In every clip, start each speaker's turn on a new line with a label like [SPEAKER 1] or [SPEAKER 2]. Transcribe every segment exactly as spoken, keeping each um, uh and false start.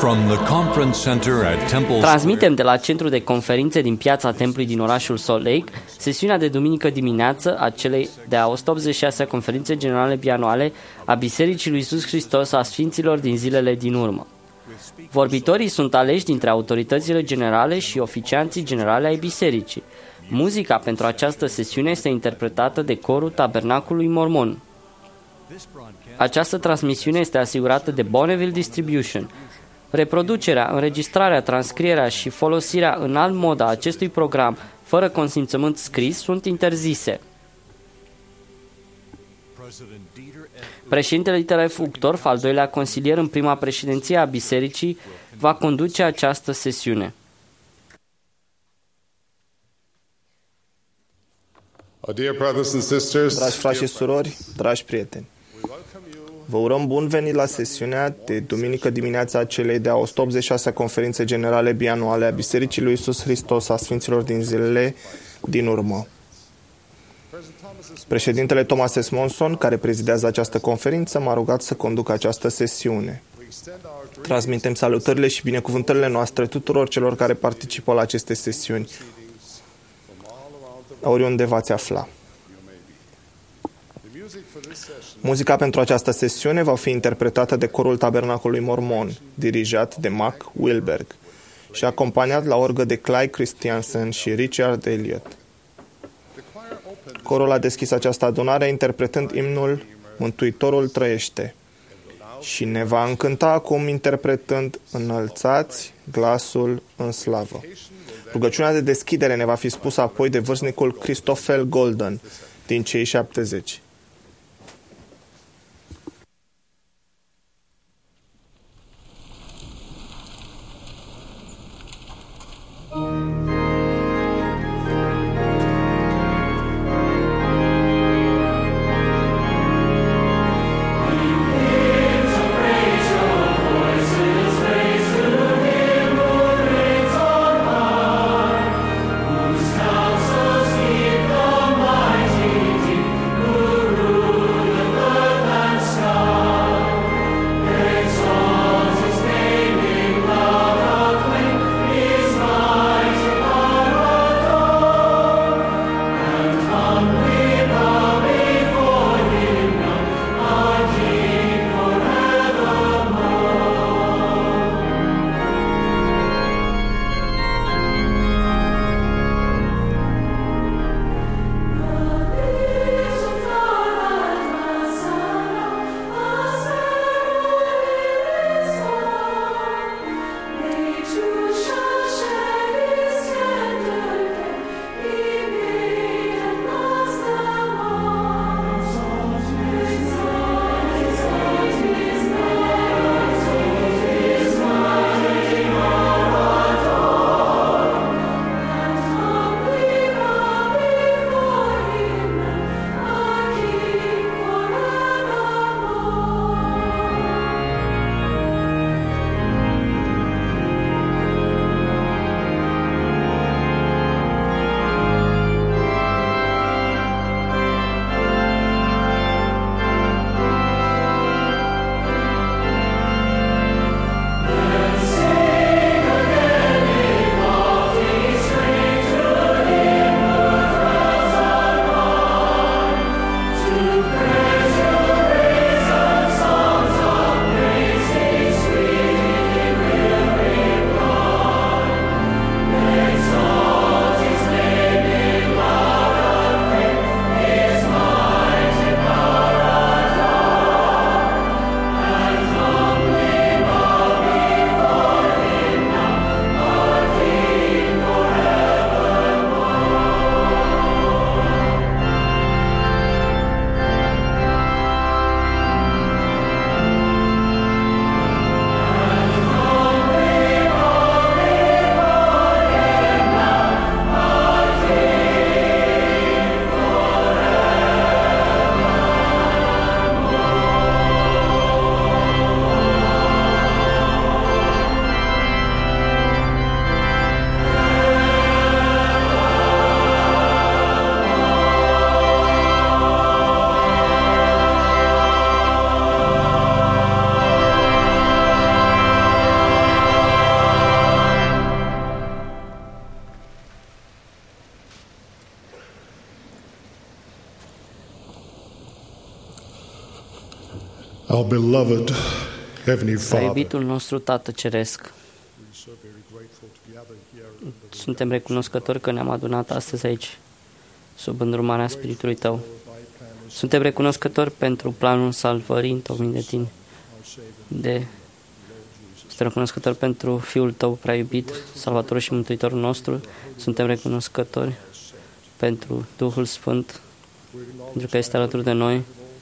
[SPEAKER 1] From the conference center at Temple
[SPEAKER 2] Transmitem de la centru de conferințe din piața Templului din orașul Salt Lake sesiunea de duminică dimineață a celei de-a o sută optzeci și șasea conferințe generale bianuale a Bisericii lui Iisus Hristos a Sfinților din zilele din urmă. Vorbitorii sunt aleși dintre autoritățile generale și oficianții generale ai bisericii. Muzica pentru această sesiune este interpretată de corul Tabernacului Mormon. Această transmisiune este asigurată de Bonneville Distribution. Reproducerea, înregistrarea, transcrierea și folosirea în alt mod a acestui program fără consimțământ scris sunt interzise. Președintele Dieter F. Uchtdorf, al doilea consilier în prima președinție a bisericii, va conduce această sesiune.
[SPEAKER 3] Dragi frați și surori, dragi prieteni, vă urăm bun venit la sesiunea de duminică dimineața a celei de-a o sută optzeci și șasea conferințe generale bianuale a Bisericii lui Iisus Hristos a Sfinților din zilele din urmă. Președintele Thomas S. Monson, care prezidează această conferință, m-a rugat să conduc această sesiune. Transmitem salutările și binecuvântările noastre tuturor celor care participă la aceste sesiuni, oriunde v-ați afla. Muzica pentru această sesiune va fi interpretată de corul Tabernacului Mormon, dirijat de Mac Wilberg și acompaniat la orgă de Clyde Christiansen și Richard Elliott. Corul a deschis această adunare interpretând imnul Mântuitorul trăiește și ne va încânta acum interpretând Înălțați glasul în slavă. Rugăciunea de deschidere ne va fi spusă apoi de vârstnicul Christoffel Golden din cei șaptezeci.
[SPEAKER 4] Whose Our beloved Heavenly
[SPEAKER 2] Prea
[SPEAKER 4] Father,
[SPEAKER 2] iubitul nostru Tată Ceresc, suntem recunoscători că ne-am adunat astăzi aici, sub îndrumarea Spiritului Tău. Suntem recunoscători pentru planul salvării întocmit de Tine. De... Suntem recunoscători pentru Fiul Tău prea iubit, Salvatorul și Mântuitorul nostru. Suntem recunoscători pentru Duhul Sfânt, pentru că este alături de noi,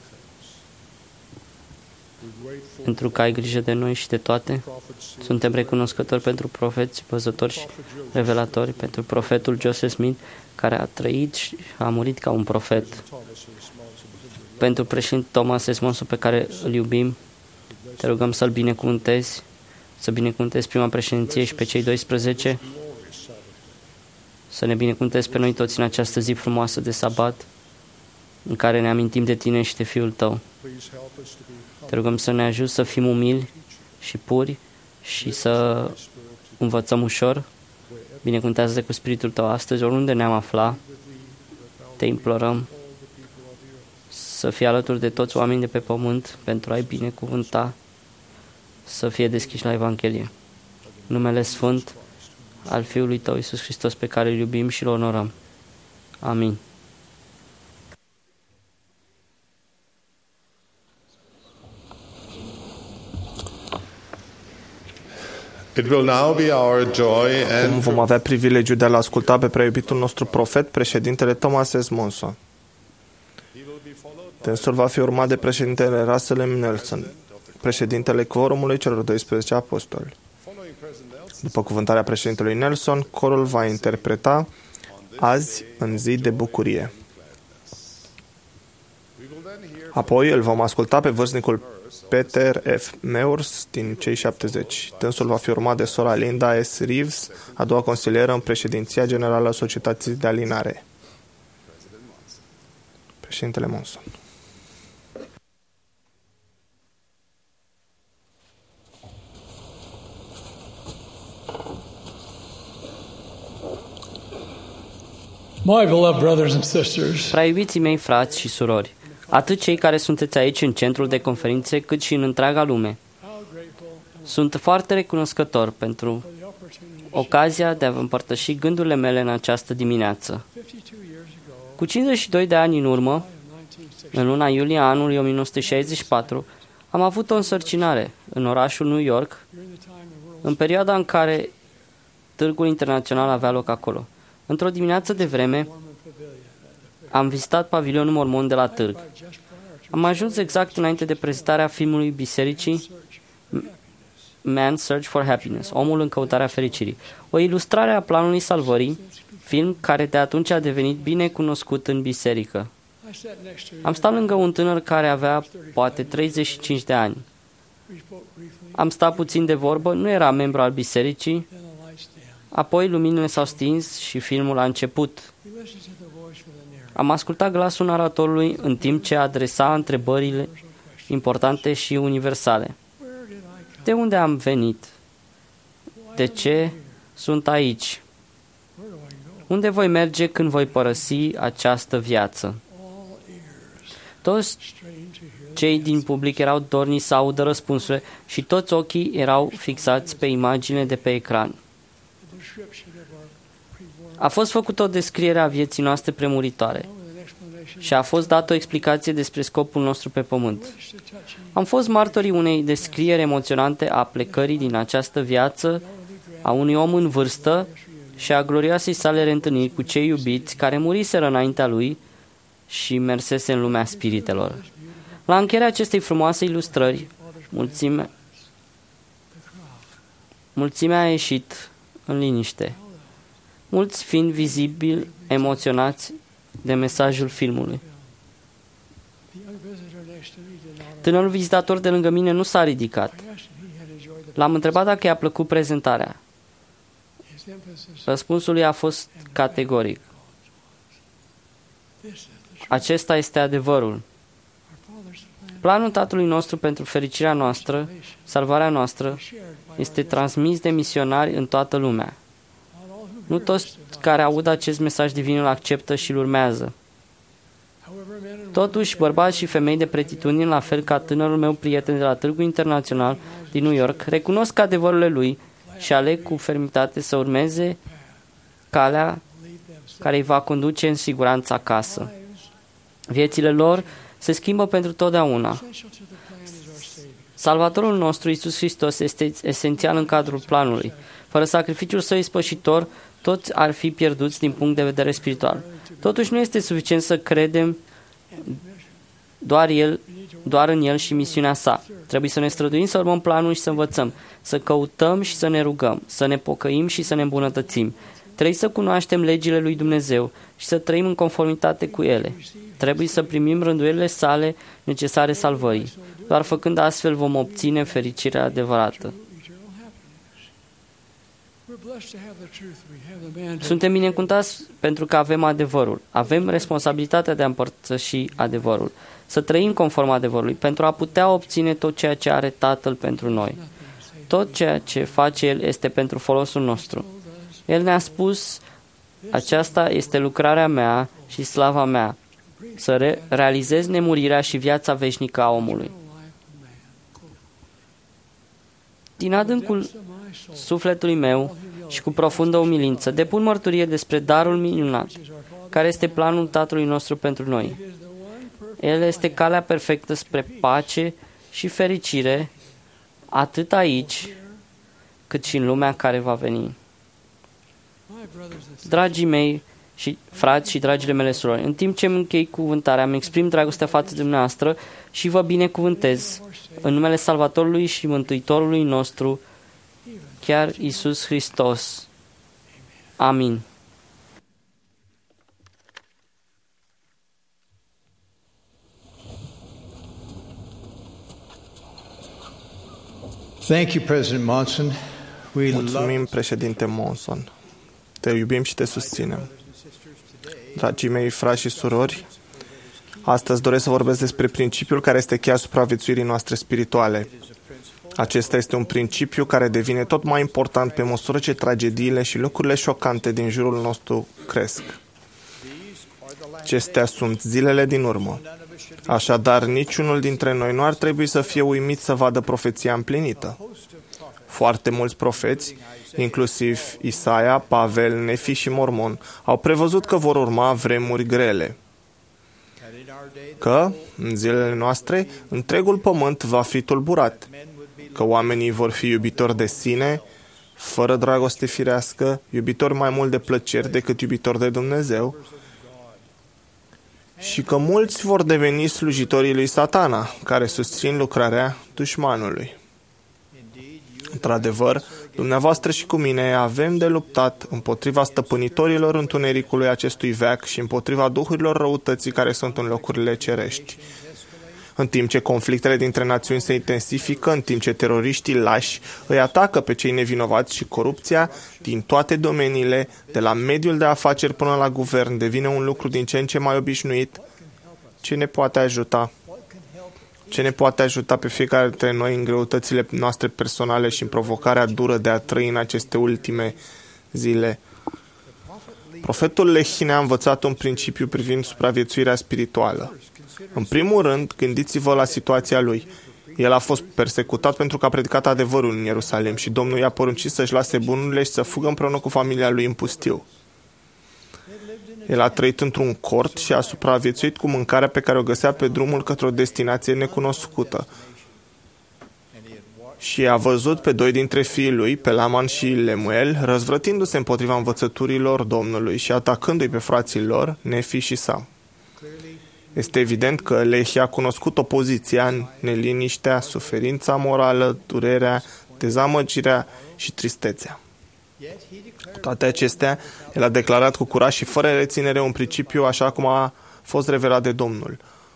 [SPEAKER 2] pentru că ai grijă de noi și de toate. Suntem recunoscători pentru profeți, văzători și revelatori, pentru profetul Joseph Smith, care a trăit și a murit ca un profet, pentru președinte Thomas S. Monson, pe care îl iubim. Te rugăm să-l binecuvântezi, să binecuvântezi prima președinție și pe cei doisprezece, să ne binecuvântezi pe noi toți în această zi frumoasă de sabat, în care ne amintim de Tine și de Fiul Tău. Te rugăm să ne ajuți să fim umili și puri și să învățăm ușor. Binecuvântează cu Spiritul Tău astăzi, oriunde ne-am aflat. Te implorăm să fii alături de toți oamenii de pe pământ pentru a-i binecuvânta, să fie deschiși la Evanghelie. Numele Sfânt al Fiului Tău, Iisus Hristos, pe care îl iubim și îl onorăm. Amin.
[SPEAKER 4] it will now be our joy
[SPEAKER 3] Acum
[SPEAKER 4] and
[SPEAKER 3] vom avea privilegiul de a-l asculta pe prea iubitul nostru profet, președintele Thomas S. Monson. Dânsul va fi urmat de președintele Russell M. Nelson, președintele Quorumului celor doisprezece apostoli. După cuvântarea președintelui Nelson, corul va interpreta Azi în zi de bucurie. Apoi îl vom asculta pe vârstnicul Peter F. Meurs din cei șaptezeci. Dânsul va fi urmat de sora Linda S. Reeves, a doua consilieră în președinția generală a Societății de Alinare. Președintele Monson.
[SPEAKER 5] My beloved brothers and sisters,
[SPEAKER 2] Prea iubiții mei frați și surori, atât cei care sunteți aici în centrul de conferințe, cât și în întreaga lume, sunt foarte recunoscător pentru ocazia de a vă împărtăși gândurile mele în această dimineață. Cu cincizeci și doi de ani în urmă, în luna iulie a anului o mie nouă sute șaizeci și patru, am avut o însărcinare în orașul New York, în perioada în care târgul internațional avea loc acolo. Într-o dimineață de vreme, am vizitat pavilionul mormon de la târg. Am ajuns exact înainte de prezentarea filmului bisericii Man's Search for Happiness, Omul în căutarea fericirii, o ilustrare a planului salvării, film care de atunci a devenit bine cunoscut în biserică. Am stat lângă un tânăr care avea poate treizeci și cinci de ani. Am stat puțin de vorbă, nu era membru al bisericii, apoi luminile s-au stins și filmul a început. Am ascultat glasul naratorului în timp ce adresa întrebările importante și universale. De unde am venit? De ce sunt aici? Unde voi merge când voi părăsi această viață? Toți cei din public erau dorniți să audă răspunsurile și toți ochii erau fixați pe imaginile de pe ecran. A fost făcută o descriere a vieții noastre premuritoare și a fost dată o explicație despre scopul nostru pe pământ. Am fost martorii unei descrieri emoționante a plecării din această viață a unui om în vârstă și a glorioasei sale reîntâlniri cu cei iubiți care muriseră înaintea lui și mersese în lumea spiritelor. La încheierea acestei frumoase ilustrări, mulțime, mulțimea a ieșit în liniște, mulți fiind vizibil emoționați de mesajul filmului. Tânărul vizitator de lângă mine nu s-a ridicat. L-am întrebat dacă i-a plăcut prezentarea. Răspunsul lui a fost categoric. Acesta este adevărul. Planul Tatălui nostru pentru fericirea noastră, salvarea noastră, este transmis de misionari în toată lumea. Nu toți care aud acest mesaj divin îl acceptă și îl urmează. Totuși, bărbați și femei de pretitudini, la fel ca tânărul meu prieten de la Târgul Internațional din New York, recunosc adevărurile lui și aleg cu fermitate să urmeze calea care îi va conduce în siguranță acasă. Viețile lor se schimbă pentru totdeauna. Salvatorul nostru, Iisus Hristos, este esențial în cadrul planului. Fără sacrificiul său ispășitor, toți ar fi pierduți din punct de vedere spiritual. Totuși nu este suficient să credem doar, el, doar în El și misiunea sa. Trebuie să ne străduim să urmăm planul și să învățăm, să căutăm și să ne rugăm, să ne pocăim și să ne îmbunătățim. Trebuie să cunoaștem legile lui Dumnezeu și să trăim în conformitate cu ele. Trebuie să primim rânduielile sale necesare salvării. Doar făcând astfel vom obține fericirea adevărată. Suntem binecuvântați pentru că avem adevărul. Avem responsabilitatea de a împărtăși adevărul. Să trăim conform adevărului pentru a putea obține tot ceea ce are Tatăl pentru noi. Tot ceea ce face El este pentru folosul nostru. El ne-a spus, aceasta este lucrarea mea și slava mea, să re- realizez nemurirea și viața veșnică a omului. Din adâncul sufletului meu și cu profundă umilință, depun mărturie despre darul minunat, care este planul Tatălui nostru pentru noi. El este calea perfectă spre pace și fericire, atât aici, cât și în lumea care va veni. Dragii mei și frați și dragile mele surori, în timp ce îmi închei cuvântarea, îmi exprim dragostea față de dumneavoastră și vă binecuvântez în numele Salvatorului și Mântuitorului nostru, chiar Iisus Hristos. Amin.
[SPEAKER 6] Thank you, President Monson. We
[SPEAKER 3] Mulțumim,
[SPEAKER 6] love
[SPEAKER 3] președinte Monson. Te iubim și te susținem. Dragii mei frați și surori, astăzi doresc să vorbesc despre principiul care este cheia supraviețuirii noastre spirituale. Acesta este un principiu care devine tot mai important pe măsură ce tragediile și lucrurile șocante din jurul nostru cresc. Acestea sunt zilele din urmă. Așadar, niciunul dintre noi nu ar trebui să fie uimit să vadă profeția împlinită. Foarte mulți profeți, inclusiv Isaia, Pavel, Nefi și Mormon, au prevăzut că vor urma vremuri grele. Că, în zilele noastre, întregul pământ va fi tulburat. Că oamenii vor fi iubitori de sine, fără dragoste firească, iubitori mai mult de plăceri decât iubitori de Dumnezeu, și că mulți vor deveni slujitorii lui Satana, care susțin lucrarea dușmanului. Într-adevăr, dumneavoastră și cu mine avem de luptat împotriva stăpânitorilor întunericului acestui veac și împotriva duhurilor răutății care sunt în locurile cerești. În timp ce conflictele dintre națiuni se intensifică, în timp ce teroriștii lași îi atacă pe cei nevinovați și corupția din toate domeniile, de la mediul de afaceri până la guvern, devine un lucru din ce în ce mai obișnuit, ce ne poate ajuta? Ce ne poate ajuta pe fiecare dintre noi în greutățile noastre personale și în provocarea dură de a trăi în aceste ultime zile? Profetul Lehi ne-a învățat un principiu privind supraviețuirea spirituală. În primul rând, gândiți-vă la situația lui. El a fost persecutat pentru că a predicat adevărul în Ierusalim și Domnul i-a poruncit să-și lase bunurile și să fugă împreună cu familia lui în pustiu. El a trăit într-un cort și a supraviețuit cu mâncarea pe care o găsea pe drumul către o destinație necunoscută. Și a văzut pe doi dintre fiii lui, pe Laman și Lemuel, răzvrătindu-se împotriva învățăturilor Domnului și atacându-i pe frații lor, Nefi și Sam. Este evident că Lehi a cunoscut opoziția, neliniștea, suferința morală, durerea, dezamăgirea și tristețea. Cu toate acestea, el a declarat cu curaj și fără reținere un principiu așa cum a fost revelat de Domnul.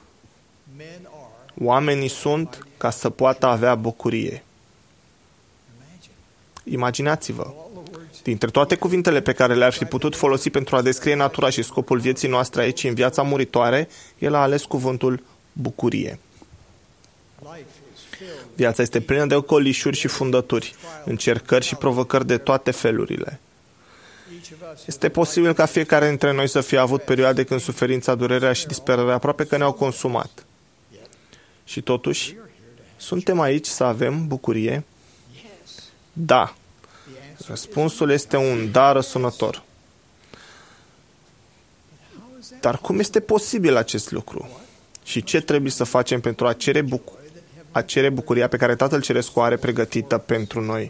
[SPEAKER 3] Oamenii sunt ca să poată avea bucurie. Imaginați-vă, dintre toate cuvintele pe care le-ar fi putut folosi pentru a descrie natura și scopul vieții noastre aici în viața muritoare, el a ales cuvântul bucurie. Viața este plină de ocolișuri și fundături, încercări și provocări de toate felurile. Este posibil ca fiecare dintre noi să fie avut perioade când suferința, durerea și disperarea aproape că ne-au consumat. Și totuși, suntem aici să avem bucurie? Da. Răspunsul este un da răsunător. Dar cum este posibil acest lucru? Și ce trebuie să facem pentru a cere, buc- a cere bucuria pe care Tatăl Ceresc o are pregătită pentru noi?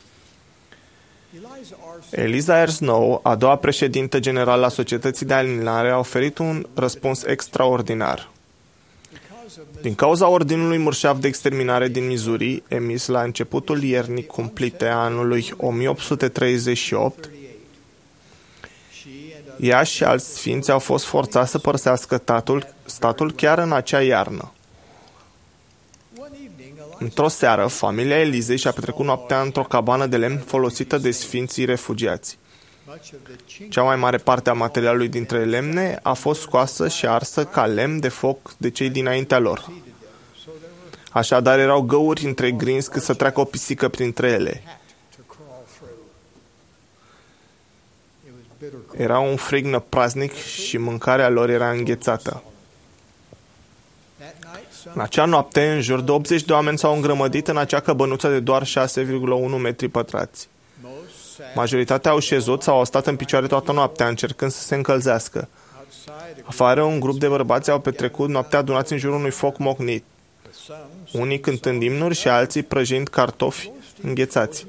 [SPEAKER 3] Eliza R. Snow, a doua președintă generală a Societății de Alinare, a oferit un răspuns extraordinar. Din cauza ordinului mărșav de exterminare din Missouri, emis la începutul iernii cumplite a anului o mie opt sute treizeci și opt, ea și alți sfinți au fost forțați să părăsească statul, statul chiar în acea iarnă. Într-o seară, familia Elizei și-a petrecut noaptea într-o cabană de lemn folosită de sfinții refugiați. Cea mai mare parte a materialului dintre lemne a fost scoasă și arsă ca lemn de foc de cei dinaintea lor. Așadar erau găuri între grinzi cât să treacă o pisică printre ele. Era un frig năpraznic și mâncarea lor era înghețată. În acea noapte, în jur de optzeci de oameni s-au îngrămădit în acea căbănuță de doar șase virgulă unu metri pătrați. Majoritatea au șezut sau au stat în picioare toată noaptea, încercând să se încălzească. Afară, un grup de bărbați au petrecut noaptea adunați în jurul unui foc mocnit, unii cântând imnuri și alții prăjind cartofi înghețați.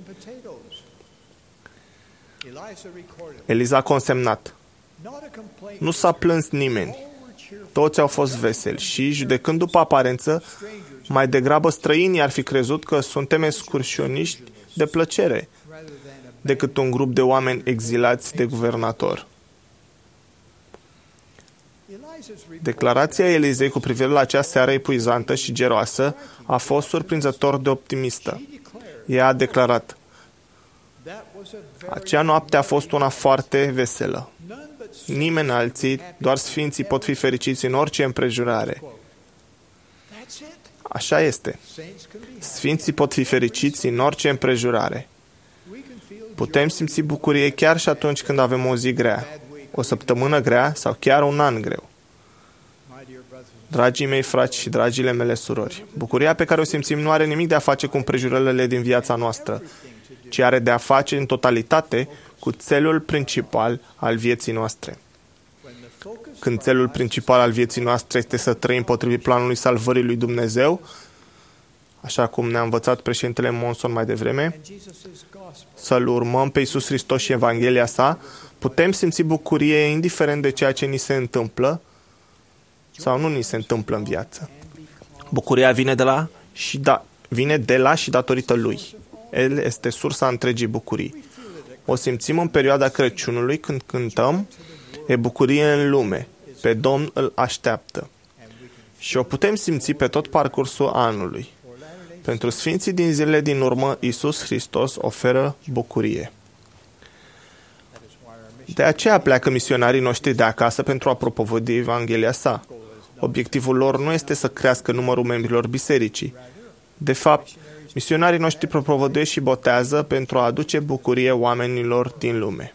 [SPEAKER 3] Eliza a consemnat: nu s-a plâns nimeni. Toți au fost veseli și, judecând după aparență, mai degrabă străinii ar fi crezut că suntem excursioniști de plăcere, decât un grup de oameni exilați de guvernator. Declarația Elizei cu privire la acea seară epuizantă și geroasă a fost surprinzător de optimistă. Ea a declarat: acea noapte a fost una foarte veselă. Nimeni alții, doar sfinții pot fi fericiți în orice împrejurare. Așa este. Sfinții pot fi fericiți în orice împrejurare. Putem simți bucurie chiar și atunci când avem o zi grea, o săptămână grea sau chiar un an greu. Dragii mei frați și dragile mele surori, bucuria pe care o simțim nu are nimic de a face cu împrejurările din viața noastră, ci are de a face în totalitate cu țelul principal al vieții noastre. Când țelul principal al vieții noastre este să trăim potrivit planului salvării lui Dumnezeu, așa cum ne-a învățat președintele Monson mai devreme, să-L urmăm pe Iisus Hristos și Evanghelia sa, putem simți bucurie indiferent de ceea ce ni se întâmplă sau nu ni se întâmplă în viață. Bucuria vine de la și, da, vine de la și datorită Lui. El este sursa întregii bucurii. O simțim în perioada Crăciunului când cântăm: e bucurie în lume, pe Domn îl așteaptă. Și o putem simți pe tot parcursul anului. Pentru sfinții din zilele din urmă, Iisus Hristos oferă bucurie. De aceea pleacă misionarii noștri de acasă pentru a propovădui Evanghelia sa. Obiectivul lor nu este să crească numărul membrilor bisericii. De fapt, misionarii noștri propovăduiesc și botează pentru a aduce bucurie oamenilor din lume.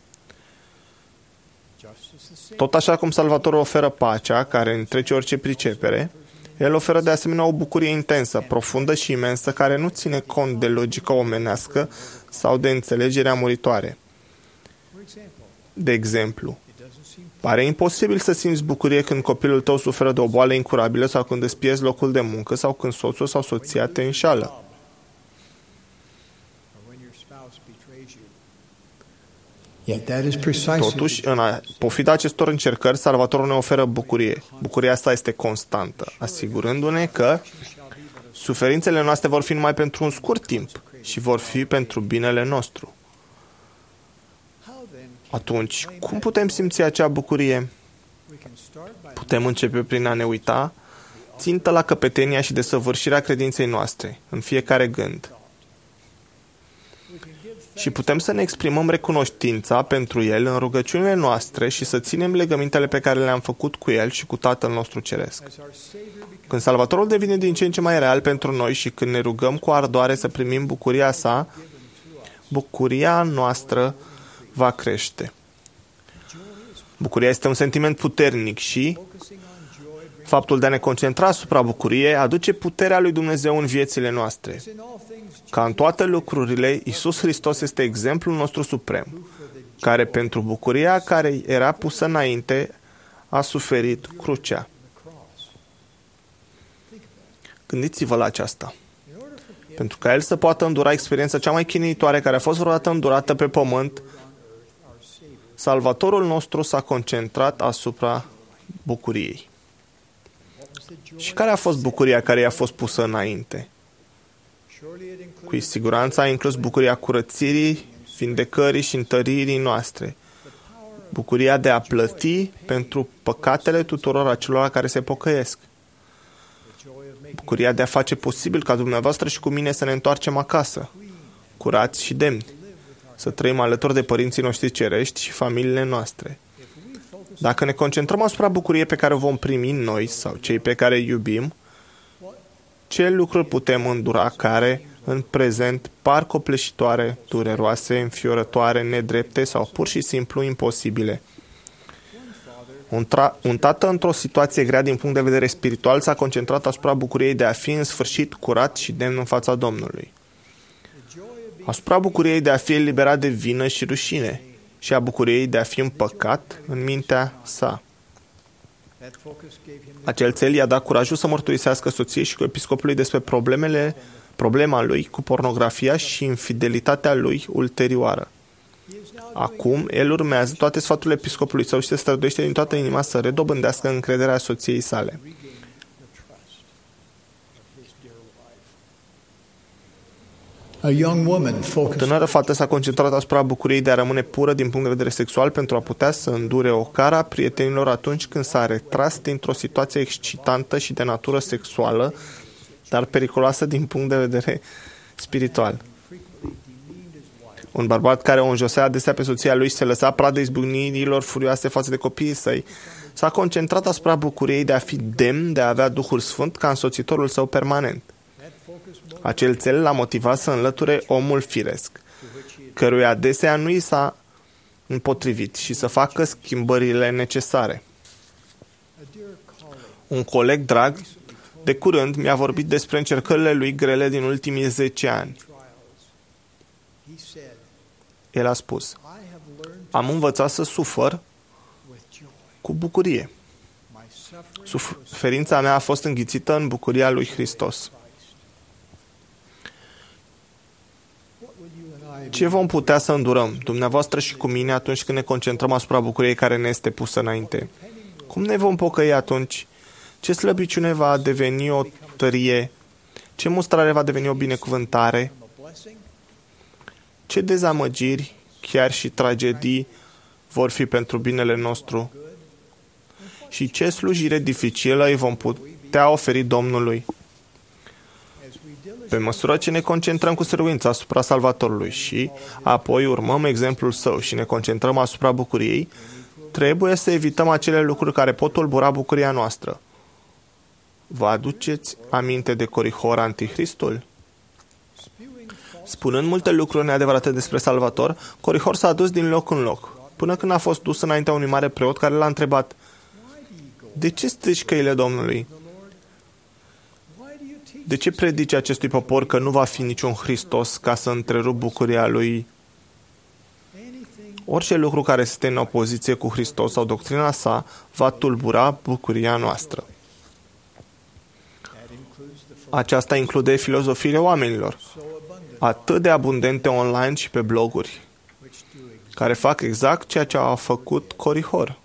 [SPEAKER 3] Tot așa cum Salvatorul oferă pacea, care întrece orice pricepere, El oferă de asemenea o bucurie intensă, profundă și imensă, care nu ține cont de logica omenească sau de înțelegerea muritoare. De exemplu, pare imposibil să simți bucurie când copilul tău suferă de o boală incurabilă sau când îți pierzi locul de muncă sau când soțul sau soția te înșală. Totuși, în pofida acestor încercări, Salvatorul ne oferă bucurie. Bucuria asta este constantă, asigurându-ne că suferințele noastre vor fi numai pentru un scurt timp și vor fi pentru binele nostru. Atunci, cum putem simți acea bucurie? Putem începe prin a ne uita țintă la căpetenia și desăvârșirea credinței noastre, în fiecare gând. Și putem să ne exprimăm recunoștința pentru El în rugăciunile noastre și să ținem legămintele pe care le-am făcut cu El și cu Tatăl nostru Ceresc. Când Salvatorul devine din ce în ce mai real pentru noi și când ne rugăm cu ardoare să primim bucuria sa, bucuria noastră va crește. Bucuria este un sentiment puternic și faptul de a ne concentra asupra bucuriei aduce puterea lui Dumnezeu în viețile noastre. Ca în toate lucrurile, Iisus Hristos este exemplul nostru suprem, care pentru bucuria care era pusă înainte a suferit crucea. Gândiți-vă la aceasta. Pentru ca El să poată îndura experiența cea mai chinuitoare care a fost vreodată îndurată pe pământ, Salvatorul nostru s-a concentrat asupra bucuriei. Și care a fost bucuria care i-a fost pusă înainte? Cu siguranță a inclus bucuria curățirii, vindecării și întăririi noastre. Bucuria de a plăti pentru păcatele tuturor acelora care se pocăiesc. Bucuria de a face posibil ca dumneavoastră și cu mine să ne întoarcem acasă, curați și demni, să trăim alături de părinții noștri cerești și familiile noastre. Dacă ne concentrăm asupra bucuriei pe care o vom primi noi sau cei pe care îi iubim, ce lucruri putem îndura care, în prezent, par copleșitoare, dureroase, înfiorătoare, nedrepte sau pur și simplu imposibile? Un, tra- un tată într-o situație grea din punct de vedere spiritual s-a concentrat asupra bucuriei de a fi în sfârșit curat și demn în fața Domnului. Asupra bucuriei de a fi eliberat de vină și rușine și a bucuriei de a fi împăcat în mintea sa. Acel cel i-a dat curajul să mărturisească soției și cu episcopului despre problemele, problema lui cu pornografia și infidelitatea lui ulterioară. Acum, el urmează toate sfaturile episcopului său și se străduiește din toată inima să redobândească încrederea soției sale. O tânără fată s-a concentrat asupra bucuriei de a rămâne pură din punct de vedere sexual pentru a putea să îndure ocara prietenilor atunci când s-a retras dintr-o situație excitantă și de natură sexuală, dar periculoasă din punct de vedere spiritual. Un bărbat care o înjosea adesea pe soția lui și se lăsa pradă izbucnirilor furioase față de copiii săi, s-a concentrat asupra bucuriei de a fi demn de a avea Duhul Sfânt ca însoțitorul său permanent. Acel cel l-a motivat să înlăture omul firesc, căruia adesea nu i s-a împotrivit și să facă schimbările necesare. Un coleg drag, de curând, mi-a vorbit despre încercările lui grele din ultimii zece ani. El a spus: am învățat să sufăr cu bucurie. Suferința mea a fost înghițită în bucuria lui Hristos. Ce vom putea să îndurăm, dumneavoastră și cu mine, atunci când ne concentrăm asupra bucuriei care ne este pusă înainte? Cum ne vom pocăi atunci? Ce slăbiciune va deveni o tărie? Ce mustrare va deveni o binecuvântare? Ce dezamăgiri, chiar și tragedii, vor fi pentru binele nostru? Și ce slujire dificilă îi vom putea oferi Domnului? Pe măsură ce ne concentrăm cu stăruință asupra Salvatorului și apoi urmăm exemplul său și ne concentrăm asupra bucuriei, trebuie să evităm acele lucruri care pot tulbura bucuria noastră. Vă aduceți aminte de Corihor, anticristul? Spunând multe lucruri neadevărate despre Salvator, Corihor s-a dus din loc în loc, până când a fost dus înaintea unui mare preot care l-a întrebat: de ce strici căile Domnului? De ce predici acestui popor că nu va fi niciun Hristos ca să întrerup bucuria lui? Orice lucru care este în opoziție cu Hristos sau doctrina sa va tulbura bucuria noastră. Aceasta include filozofiile oamenilor, atât de abundente online și pe bloguri, care fac exact ceea ce a făcut Corihor.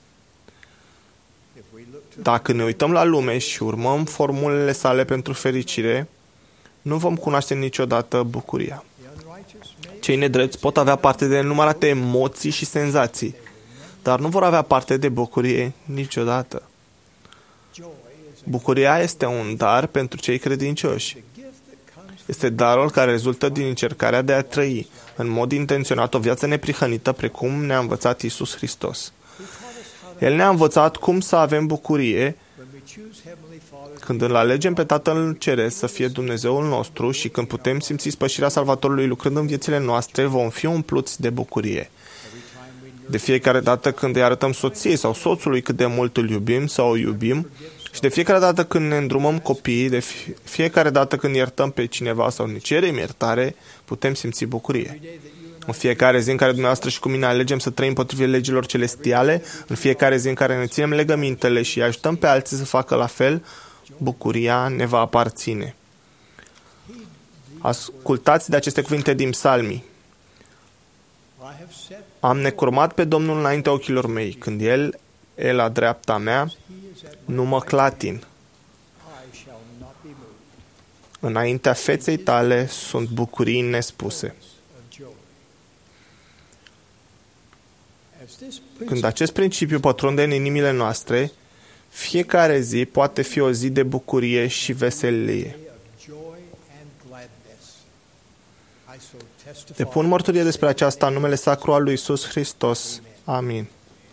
[SPEAKER 3] Dacă ne uităm la lume și urmăm formulele sale pentru fericire, nu vom cunoaște niciodată bucuria. Cei nedrepți pot avea parte de nenumărate emoții și senzații, dar nu vor avea parte de bucurie niciodată. Bucuria este un dar pentru cei credincioși. Este darul care rezultă din încercarea de a trăi, în mod intenționat, o viață neprihănită, precum ne-a învățat Iisus Hristos. El ne-a învățat cum să avem bucurie când îl alegem pe Tatăl Ceresc să fie Dumnezeul nostru și când putem simți spășirea Salvatorului lucrând în viețile noastre, vom fi umpluți de bucurie. De fiecare dată când îi arătăm soției sau soțului cât de mult îl iubim sau o iubim, și de fiecare dată când ne îndrumăm copiii, de fiecare dată când iertăm pe cineva sau ne cerem iertare, putem simți bucurie. În fiecare zi în care dumneavoastră și cu mine alegem să trăim potrivit legilor celestiale, în fiecare zi în care ne ținem legămintele și ajutăm pe alții să facă la fel, bucuria ne va aparține. Ascultați de aceste cuvinte din psalmii. Am necurmat pe Domnul înaintea ochilor mei. Când El e la dreapta mea, nu mă clatin. Înaintea feței tale sunt bucurii nespuse. Când acest principiu pătrunde în inimile noastre, fiecare zi poate fi o zi de bucurie și veselie. Depun mărturie despre aceasta în numele sacru al lui Iisus Hristos. Amin.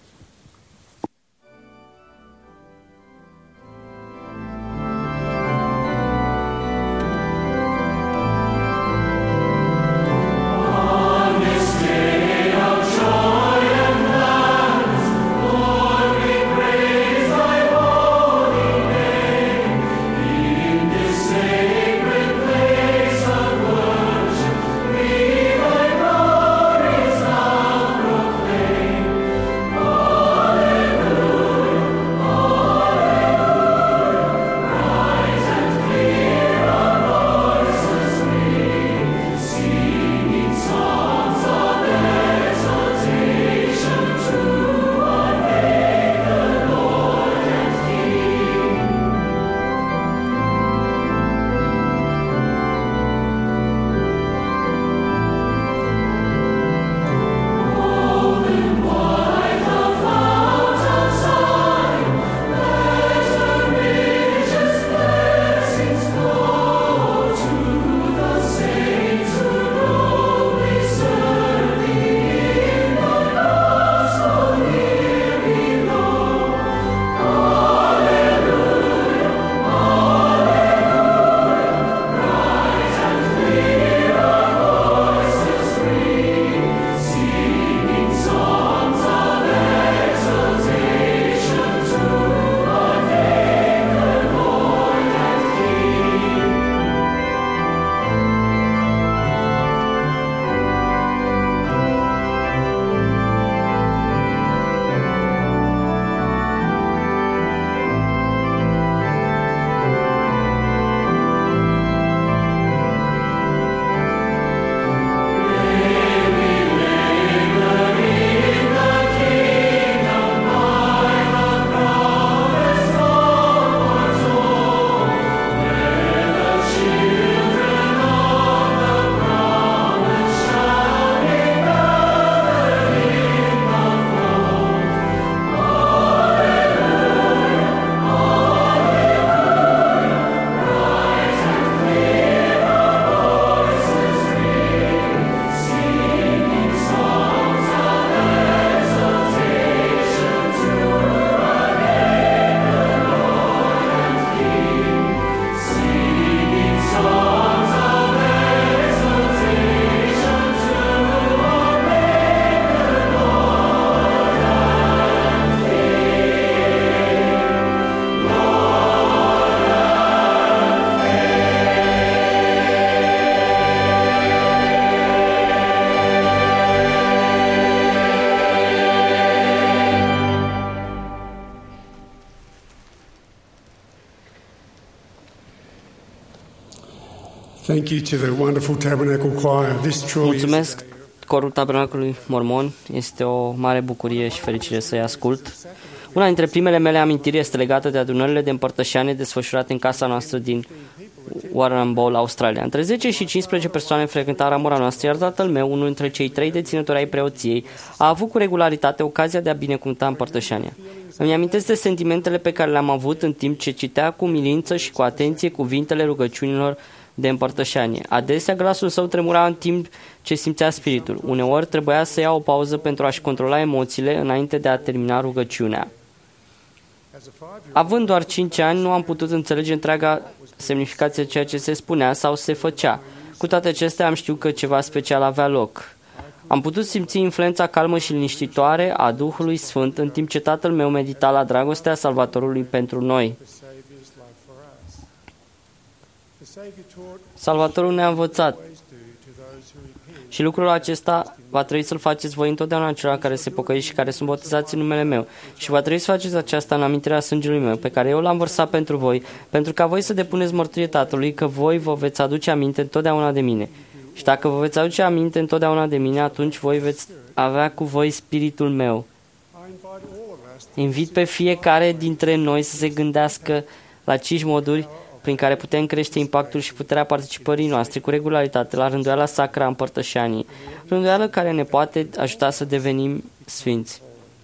[SPEAKER 7] Thank you to the wonderful Tabernacle Choir. This truly is
[SPEAKER 2] Mulțumesc corul Tabernacului Mormon. Este o mare bucurie și fericire să-i ascult. Una dintre primele mele amintiri este legată de adunările de împărtășanie desfășurate în casa noastră din Warrnambool, Australia. Între zece și cincisprezece persoane frecventa ramura noastră, iar tatăl meu, unul dintre cei trei deținători ai preoției, a avut cu regularitate ocazia de a binecuvânta împărtășania. Îmi amintesc de sentimentele pe care le-am avut în timp ce citea cu milință și cu atenție cuvintele rugăciunilor de împărtășanie. Adesea glasul său tremura în timp ce simțea spiritul. Uneori trebuia să ia o pauză pentru a-și controla emoțiile înainte de a termina rugăciunea. Având doar cinci ani, nu am putut înțelege întreaga semnificație ceea ce se spunea sau se făcea. Cu toate acestea am știut că ceva special avea loc. Am putut simți influența calmă și liniștitoare a Duhului Sfânt în timp ce tatăl meu medita la dragostea Salvatorului pentru noi. Salvatorul ne-a învățat și lucrul acesta va trebui să-l faceți voi întotdeauna celor care se pocăiți și care sunt botezați în numele meu. Și va trebui să faceți aceasta în amintirea sângelui meu, pe care eu l-am vărsat pentru voi, pentru ca voi să depuneți mărturie Tatălui că voi vă veți aduce aminte întotdeauna de mine. Și dacă vă veți aduce aminte întotdeauna de mine, atunci voi veți avea cu voi spiritul meu. Invit pe fiecare dintre noi să se gândească la cinci moduri prin care putem crește impactul și puterea participării noastre cu regularitate la rânduiala sacra a împărtășanii, rânduială care ne poate ajuta să devenim sfinți.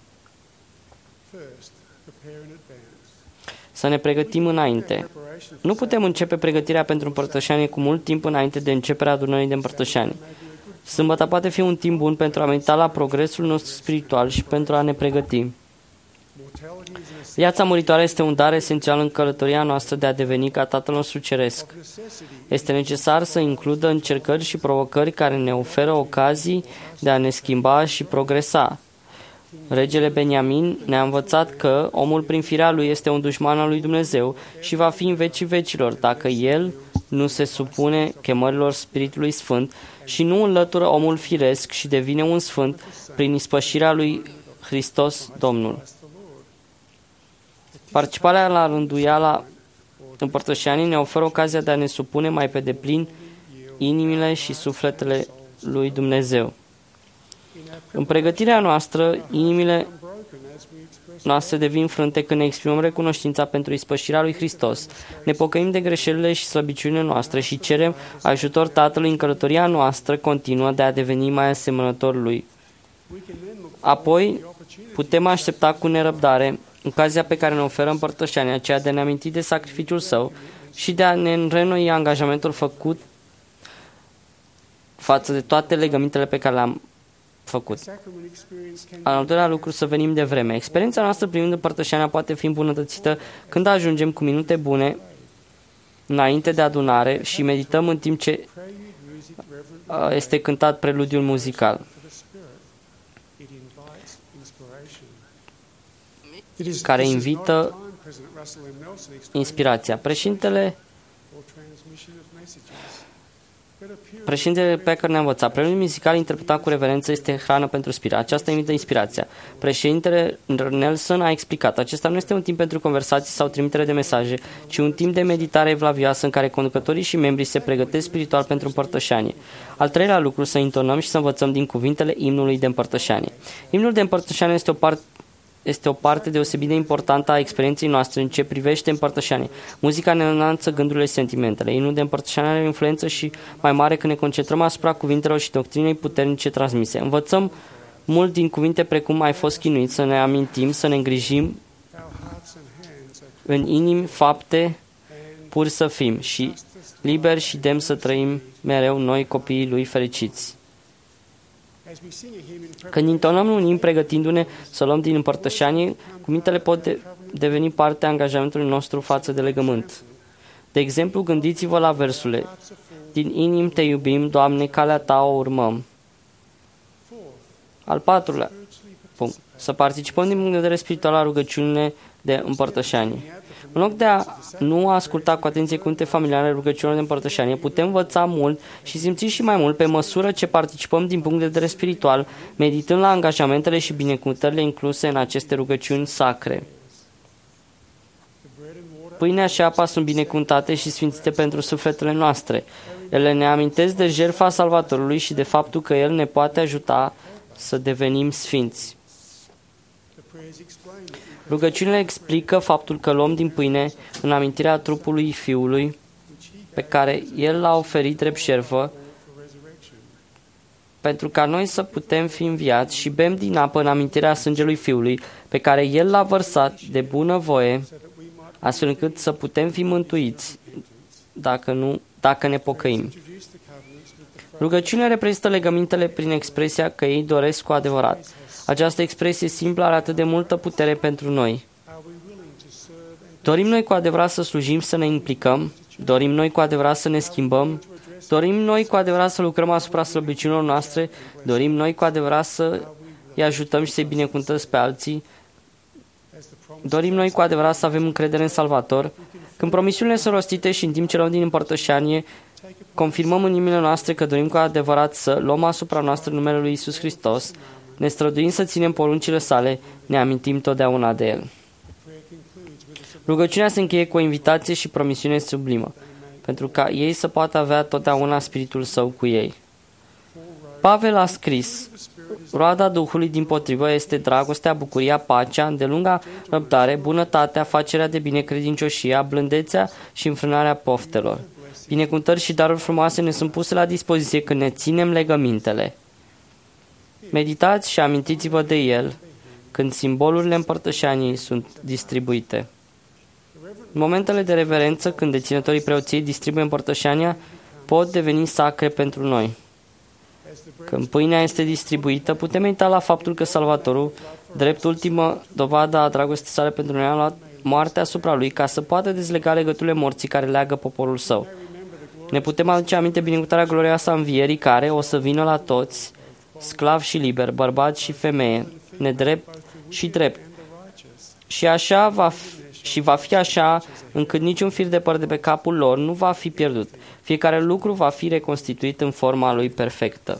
[SPEAKER 2] Să ne pregătim înainte. Nu putem începe pregătirea pentru împărtășanie cu mult timp înainte de începerea adunării de împărtășanie. Sâmbăta poate fi un timp bun pentru a medita la progresul nostru spiritual și pentru a ne pregăti. Viața muritoare este un dar esențial în călătoria noastră de a deveni ca Tatăl nostru Ceresc. Este necesar să includă încercări și provocări care ne oferă ocazii de a ne schimba și progresa. Regele Beniamin ne-a învățat că omul prin firea lui este un dușman al lui Dumnezeu și va fi în vecii vecilor dacă el nu se supune chemărilor Spiritului Sfânt și nu înlătură omul firesc și devine un sfânt prin ispășirea lui Hristos Domnul. Participarea la rânduiala împărtășanii ne oferă ocazia de a ne supune mai pe deplin inimile și sufletele lui Dumnezeu. În pregătirea noastră, inimile noastre devin frânte când ne exprimăm recunoștința pentru ispășirea lui Hristos, ne pocăim de greșelile și slăbiciunile noastre și cerem ajutor Tatălui în călătoria noastră continuă de a deveni mai asemănător lui. Apoi, putem aștepta cu nerăbdare ocazia pe care ne oferă împărtășania, aceea de a ne aminti de sacrificiul său și de a ne renoi angajamentul făcut față de toate legămintele pe care le-am făcut. Al doilea lucru, să venim de vreme. Experiența noastră privind împărtășania poate fi îmbunătățită când ajungem cu minute bune înainte de adunare și medităm în timp ce este cântat preludiul muzical, care invită inspirația. Președintele Președintele Packer ne-a învățat. Preludiul muzical interpretat cu reverență este hrană pentru spirit. Aceasta invită inspirația. Președintele Nelson a explicat. Acesta nu este un timp pentru conversații sau trimitere de mesaje, ci un timp de meditare evlavioasă în care conducătorii și membrii se pregătesc spiritual pentru împărtășanie. Al treilea lucru, să intonăm și să învățăm din cuvintele imnului de împărtășanie. Imnul de împărtășanie este o parte Este o parte deosebit de importantă a experienței noastre în ce privește împărtășanie. Muzica ne înalță gândurile și sentimentele. Imnul de împărtășanie are o influență și mai mare când ne concentrăm asupra cuvintelor și doctrinei puternice transmise. Învățăm mult din cuvinte precum ai fost chinuit, să ne amintim, să ne îngrijim în inimi, fapte, pur să fim și liberi și demn să trăim mereu noi copiii lui fericiți. Când intonăm un imn pregătindu-ne să luăm din împărtășanie, cuvintele pot de- deveni parte a angajamentului nostru față de legământ. De exemplu, gândiți-vă la versurile: din inim te iubim, Doamne, calea ta o urmăm. Al patrulea punct. Să participăm din punct de vedere spiritual la rugăciunile de împărtășanie. În loc de a nu asculta cu atenție cuvinte familiare rugăciunilor de împărtășanie, putem învăța mult și simți și mai mult pe măsură ce participăm din punct de vedere spiritual, meditând la angajamentele și binecuvântările incluse în aceste rugăciuni sacre. Pâinea și apa sunt binecuvântate și sfințite pentru sufletele noastre. Ele ne amintesc de jertfa Salvatorului și de faptul că El ne poate ajuta să devenim sfinți. Rugăciunile explică faptul că luăm din pâine în amintirea trupului Fiului pe care El l-a oferit drept jertfă pentru ca noi să putem fi înviați și bem din apă în amintirea sângelui Fiului pe care El l-a vărsat de bună voie astfel încât să putem fi mântuiți dacă, nu, dacă ne pocăim. Rugăciunile reprezintă legămintele prin expresia că ei doresc cu adevărat. Această expresie simplă are atât de multă putere pentru noi. Dorim noi cu adevărat să slujim, să ne implicăm? Dorim noi cu adevărat să ne schimbăm? Dorim noi cu adevărat să lucrăm asupra slăbiciunilor noastre? Dorim noi cu adevărat să îi ajutăm și să-i binecuvântăm pe alții? Dorim noi cu adevărat să avem încredere în Salvator? Când promisiunile sunt rostite și în timp ce luăm din împărtășanie, confirmăm în inimile noastre că dorim cu adevărat să luăm asupra noastră numele lui Iisus Hristos, ne străduim să ținem poruncile sale, ne amintim totdeauna de El. Rugăciunea se încheie cu o invitație și promisiune sublimă, pentru ca ei să poată avea totdeauna Spiritul Său cu ei. Pavel a scris: roada Duhului dimpotrivă este dragostea, bucuria, pacea, îndelunga răbdare, bunătatea, facerea de bine, credincioșia, blândețea și înfrânarea poftelor. Binecuvântări și daruri frumoase ne sunt puse la dispoziție când ne ținem legămintele. Meditați și amintiți-vă de El când simbolurile împărtășaniei sunt distribuite. În momentele de reverență, când deținătorii preoției distribuie împărtășania, pot deveni sacre pentru noi. Când pâinea este distribuită, putem medita la faptul că Salvatorul, drept ultimă dovadă a dragostei sale pentru noi, a luat moartea asupra Lui ca să poată dezlega legăturile morții care leagă poporul Său. Ne putem aduce aminte binecuvântarea glorioasă a învierii care o să vină la toți, sclav și liber, bărbat și femeie, nedrept și drept. Și așa va fi, și va fi așa încât niciun fir de păr de pe capul lor nu va fi pierdut. Fiecare lucru va fi reconstituit în forma lui perfectă.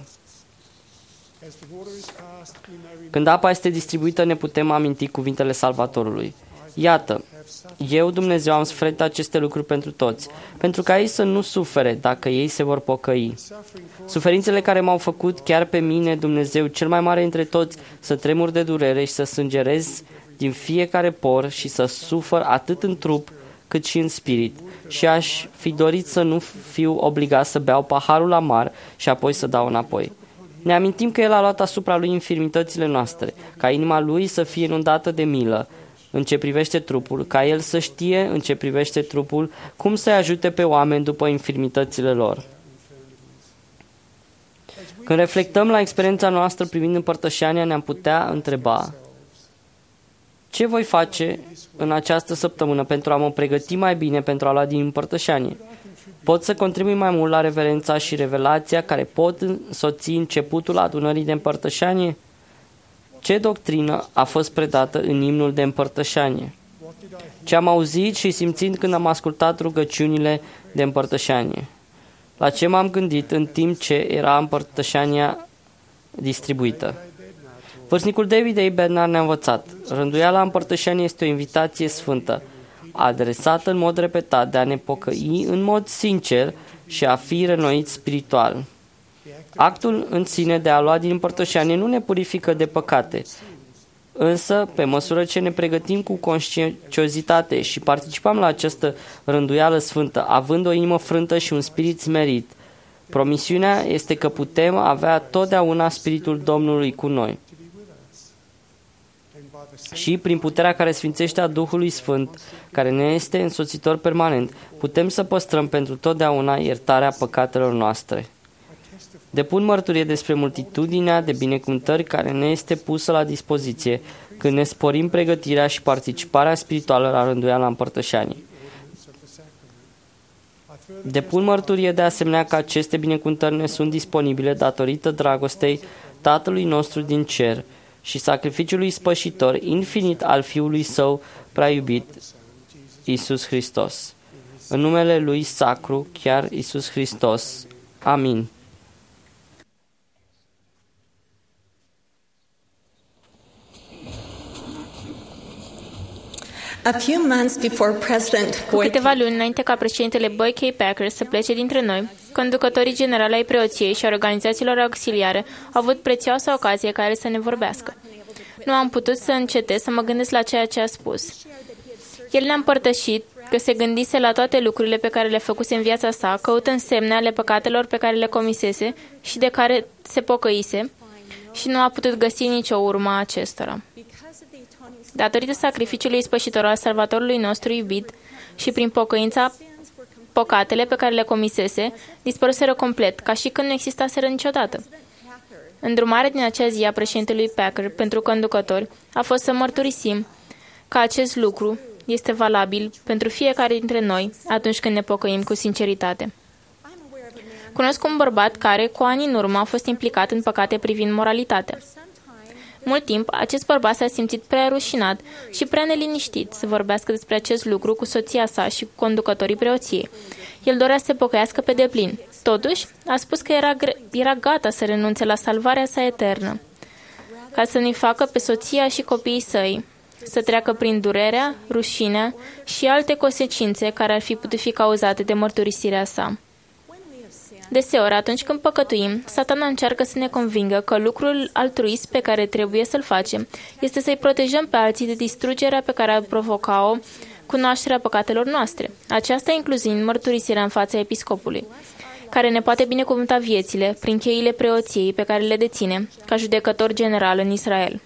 [SPEAKER 2] Când apa este distribuită, ne putem aminti cuvintele Salvatorului. Iată, eu, Dumnezeu, am sfătuit aceste lucruri pentru toți, pentru ca ei să nu sufere dacă ei se vor pocăi. Suferințele care m-au făcut chiar pe mine, Dumnezeu, cel mai mare dintre toți, să tremur de durere și să sângerez din fiecare por și să sufăr atât în trup cât și în spirit. Și aș fi dorit să nu fiu obligat să beau paharul amar și apoi să dau înapoi. Ne amintim că El a luat asupra Lui infirmitățile noastre, ca inima Lui să fie inundată de milă în ce privește trupul, ca El să știe în ce privește trupul cum să-i ajute pe oameni după infirmitățile lor. Când reflectăm la experiența noastră privind împărtășania, ne-am putea întreba: ce voi face în această săptămână pentru a mă pregăti mai bine pentru a lua din împărtășanie? Pot să contribui mai mult la reverența și revelația care pot însoți începutul adunării de împărtășanie? Ce doctrină a fost predată în imnul de împărtășanie? Ce am auzit și simțit când am ascultat rugăciunile de împărtășanie? La ce m-am gândit în timp ce era împărtășania distribuită? Vârstnicul David A. Bednar ne-a învățat: rânduiala împărtășanie este o invitație sfântă, adresată în mod repetat de a ne pocăi în mod sincer și a fi renoit spiritual. Actul în sine de a lua din împărtășanie nu ne purifică de păcate, însă, pe măsură ce ne pregătim cu conștiinciozitate și participăm la această rânduială sfântă, având o inimă frântă și un spirit smerit, promisiunea este că putem avea totdeauna Spiritul Domnului cu noi. Și prin puterea care sfințește a Duhului Sfânt, care ne este însoțitor permanent, putem să păstrăm pentru totdeauna iertarea păcatelor noastre. Depun mărturie despre multitudinea de binecuvântări care ne este pusă la dispoziție când ne sporim pregătirea și participarea spirituală la rânduiala împărtășanii. Depun mărturie de asemenea că aceste binecuvântări ne sunt disponibile datorită dragostei Tatălui nostru din cer și sacrificiului spășitor infinit al Fiului Său prea iubit, Iisus Hristos. În numele Lui sacru, chiar Iisus Hristos. Amin.
[SPEAKER 8] A few months before President
[SPEAKER 9] Cu câteva luni înainte ca președintele Boy K. Packer să plece dintre noi, conducătorii generali ai preoției și a organizațiilor auxiliare au avut prețioasă ocazie care să ne vorbească. Nu am putut să încetez să mă gândesc la ceea ce a spus. El ne-a împărtășit că se gândise la toate lucrurile pe care le făcuse în viața sa, căutând semne ale păcatelor pe care le comisese și de care se pocăise, și nu a putut găsi nicio urmă a acestora. Datorită sacrificiului spășitor al Salvatorului nostru iubit și prin pocăința, păcatele pe care le comisese dispăruseră complet, ca și când nu existaseră niciodată. Îndrumarea din acea zi a președintelui Packer pentru conducători a fost să mărturisim că acest lucru este valabil pentru fiecare dintre noi atunci când ne pocăim cu sinceritate. Cunosc un bărbat care, cu ani în urmă, a fost implicat în păcate privind moralitatea. Mult timp, acest bărbat s-a simțit prea rușinat și prea neliniștit să vorbească despre acest lucru cu soția sa și cu conducătorii preoției. El dorea să se pocăiască pe deplin. Totuși, a spus că era, era gata să renunțe la salvarea sa eternă, ca să nu-i facă pe soția și copiii săi să treacă prin durerea, rușinea și alte consecințe care ar fi putut fi cauzate de mărturisirea sa. Deseori, atunci când păcătuim, Satana încearcă să ne convingă că lucrul altruist pe care trebuie să-l facem este să-i protejăm pe alții de distrugerea pe care ar provoca-o cunoașterea păcatelor noastre, aceasta incluzind mărturisirea în fața episcopului, care ne poate binecuvânta viețile prin cheile preoției pe care le deține ca judecător general în Israel.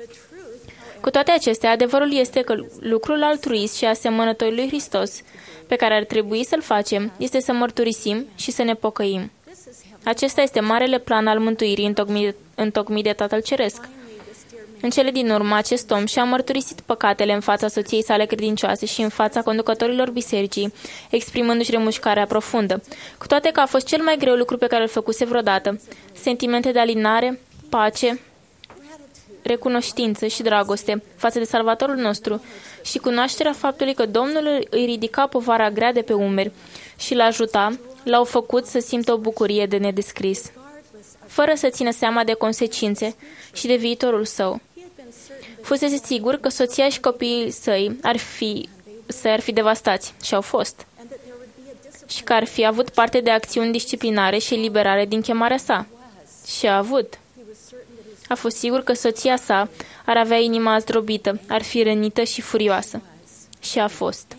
[SPEAKER 9] Cu toate acestea, adevărul este că lucrul altruist și asemănător lui Hristos pe care ar trebui să-l facem este să mărturisim și să ne pocăim. Acesta este marele plan al mântuirii întocmit, întocmit de Tatăl Ceresc. În cele din urmă, acest om și-a mărturisit păcatele în fața soției sale credincioase și în fața conducătorilor bisericii, exprimându-și remușcarea profundă. Cu toate că a fost cel mai greu lucru pe care îl făcuse vreodată, sentimente de alinare, pace, recunoștință și dragoste față de Salvatorul nostru și cunoașterea faptului că Domnul îi ridica povara grea de pe umeri și l-a ajuta, l-au făcut să simtă o bucurie de nedescris, fără să țină seama de consecințe și de viitorul său. Fusese sigur că soția și copiii săi ar fi, să ar fi devastați și au fost, și că ar fi avut parte de acțiuni disciplinare și eliberare din chemarea sa. Și a avut. A fost sigur că soția sa ar avea inima zdrobită, ar fi rănită și furioasă. Și a fost.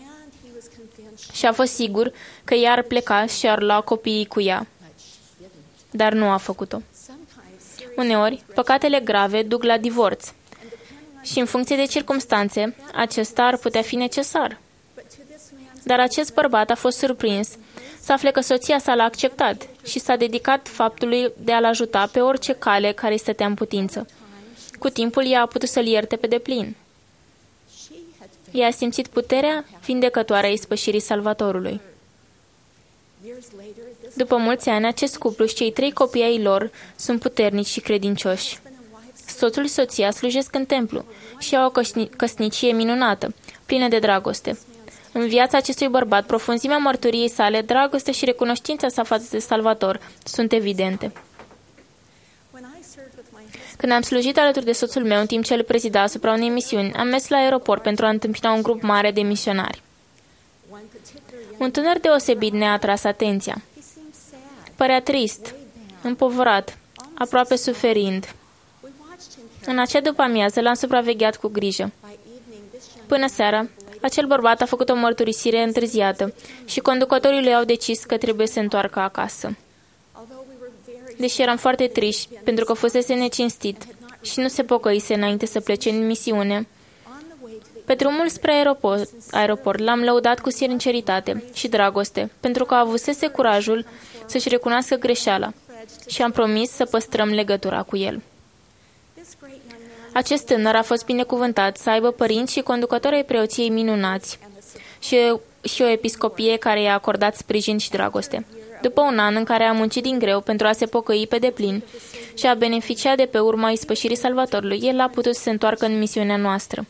[SPEAKER 9] Și a fost sigur că ea ar pleca și ar lua copiii cu ea. Dar nu a făcut-o. Uneori, păcatele grave duc la divorț. Și în funcție de circumstanțe, acesta ar putea fi necesar. Dar acest bărbat a fost surprins să afle că soția sa l-a acceptat și s-a dedicat faptului de a-l ajuta pe orice cale care îi stătea în putință. Cu timpul, ea a putut să-l ierte pe deplin. Ea a simțit puterea vindecătoare a ispășirii Salvatorului. După mulți ani, acest cuplu și cei trei copii ai lor sunt puternici și credincioși. Soțul și soția slujesc în templu și au o căsnicie minunată, plină de dragoste. În viața acestui bărbat, profunzimea mărturiei sale, dragoste și recunoștința sa față de Salvator sunt evidente. Când am slujit alături de soțul meu în timp ce îl prezida asupra unei misiuni, am mers la aeroport pentru a întâmpina un grup mare de misionari. Un tânăr deosebit ne-a atras atenția. Părea trist, împovărat, aproape suferind. În acea după-amiază l-am supravegheat cu grijă. Până seara, acel bărbat a făcut o mărturisire întârziată și conducătorii lui au decis că trebuie să se întoarcă acasă. Deși eram foarte triști pentru că fusese necinstit și nu se pocăise înainte să plece în misiune, pe drumul spre aeroport, aeroport l-am lăudat cu sinceritate și dragoste pentru că avusese curajul să-și recunoască greșeala și am promis să păstrăm legătura cu el. Acest tânăr a fost binecuvântat să aibă părinți și conducători ai preoției minunați și, și o episcopie care i-a acordat sprijin și dragoste. După un an în care a muncit din greu pentru a se pocăi pe deplin și a beneficiat de pe urma ispășirii Salvatorului, el a putut să se întoarcă în misiunea noastră.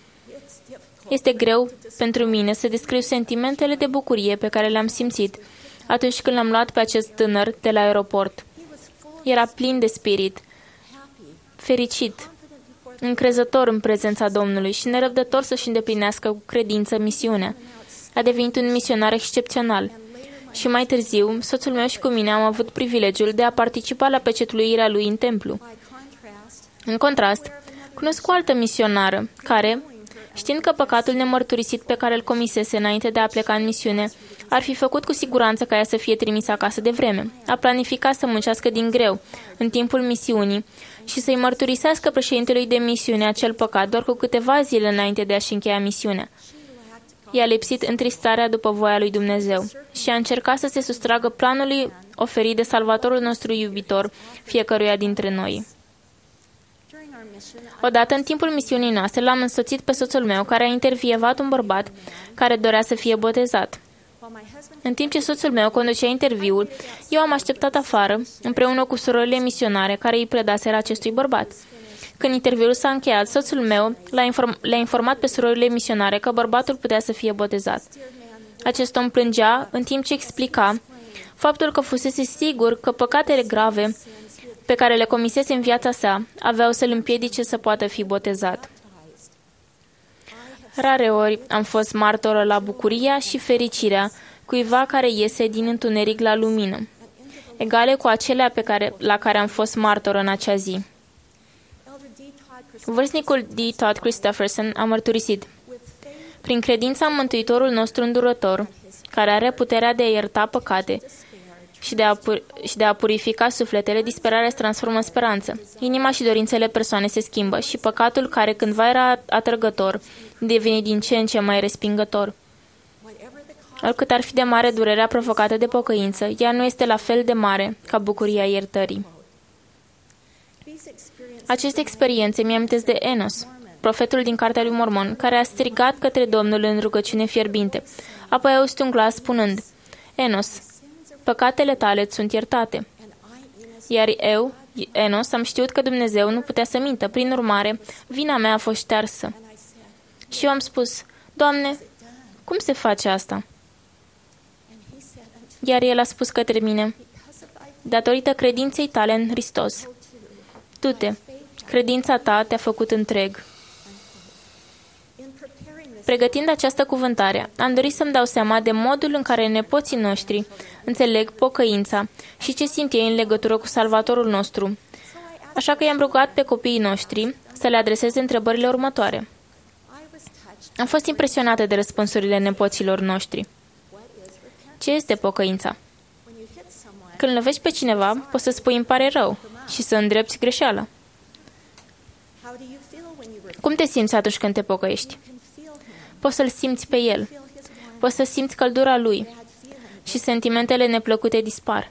[SPEAKER 9] Este greu pentru mine să descriu sentimentele de bucurie pe care le-am simțit atunci când l-am luat pe acest tânăr de la aeroport. Era plin de spirit, fericit, încrezător în prezența Domnului și nerăbdător să-și îndeplinească cu credință misiunea. A devenit un misionar excepțional. Și mai târziu, soțul meu și cu mine am avut privilegiul de a participa la pecetluirea lui în templu. În contrast, cunosc o altă misionară care, știind că păcatul nemărturisit pe care îl comisese înainte de a pleca în misiune ar fi făcut cu siguranță ca ea să fie trimisă acasă de vreme, a planificat să muncească din greu în timpul misiunii și să-i mărturisească președintelui de misiune acel păcat doar cu câteva zile înainte de a-și încheia misiunea. I-a lipsit întristarea după voia lui Dumnezeu și a încercat să se sustragă planului oferit de Salvatorul nostru iubitor fiecăruia dintre noi. Odată, în timpul misiunii noastre, l-am însoțit pe soțul meu, care a intervievat un bărbat care dorea să fie botezat. În timp ce soțul meu conducea interviul, eu am așteptat afară, împreună cu surorile misionare care îi predaseră acestui bărbat. Când interviul s-a încheiat, soțul meu l-a inform- le-a informat pe surorile misionare că bărbatul putea să fie botezat. Acest om plângea în timp ce explica faptul că fusese sigur că păcatele grave pe care le comisese în viața sa aveau să-l împiedice să poată fi botezat. Rare ori am fost martoră la bucuria și fericirea cuiva care iese din întuneric la lumină, egale cu acelea pe care, la care am fost martoră în acea zi. Vârstnicul D. Todd Christofferson a mărturisit: prin credința în Mântuitorul nostru îndurător, care are puterea de a ierta păcate și de a, pur- și de a purifica sufletele, disperarea se transformă în speranță. Inima și dorințele persoanei se schimbă și păcatul, care cândva era atrăgător, devine din ce în ce mai respingător. Oricât ar fi de mare durerea provocată de pocăință, ea nu este la fel de mare ca bucuria iertării. Aceste experiențe mi-amintesc de Enos, profetul din Cartea lui Mormon, care a strigat către Domnul în rugăciune fierbinte. Apoi a auzit un glas spunând: Enos, păcatele tale îți sunt iertate. Iar eu, Enos, am știut că Dumnezeu nu putea să mintă. Prin urmare, vina mea a fost ștearsă. Și eu am spus: Doamne, cum se face asta? Iar el a spus către mine: datorită credinței tale în Hristos. Du-te, credința ta te-a făcut întreg. Pregătind această cuvântare, am dorit să-mi dau seama de modul în care nepoții noștri înțeleg pocăința și ce simt ei în legătură cu Salvatorul nostru. Așa că i-am rugat pe copiii noștri să le adreseze întrebările următoare. Am fost impresionată de răspunsurile nepoților noștri. Ce este pocăința? Când lovești pe cineva, poți să spui îmi pare rău și să îndrepți greșeala. Cum te simți atunci când te pocăiești? Poți să-l simți pe el. Poți să simți căldura lui și sentimentele neplăcute dispar.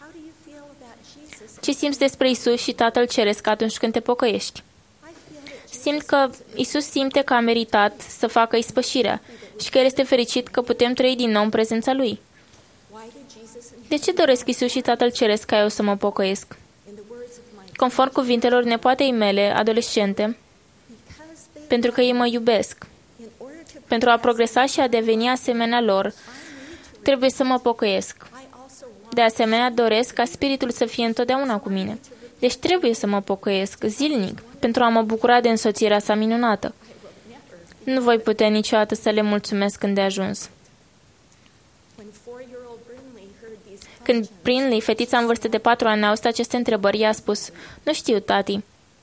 [SPEAKER 9] Ce simți despre Isus și Tatăl Ceresc atunci când te pocăiești? Simt că Isus simte că a meritat să facă ispășirea și că El este fericit că putem trăi din nou în prezența Lui. De ce doresc Isus și Tatăl Ceresc ca eu să mă pocăiesc? Conform cuvintelor nepoatei mele, adolescente, pentru că ei mă iubesc. Pentru a progresa și a deveni asemenea lor, trebuie să mă pocăiesc. De asemenea, doresc ca Spiritul să fie întotdeauna cu mine. Deci trebuie să mă pocăiesc zilnic pentru a mă bucura de însoțirea sa minunată. Nu voi putea niciodată să le mulțumesc îndeajuns. Când Brinley, fetița în vârstă de patru ani, a auzit aceste întrebări, ea a spus: nu știu, tati.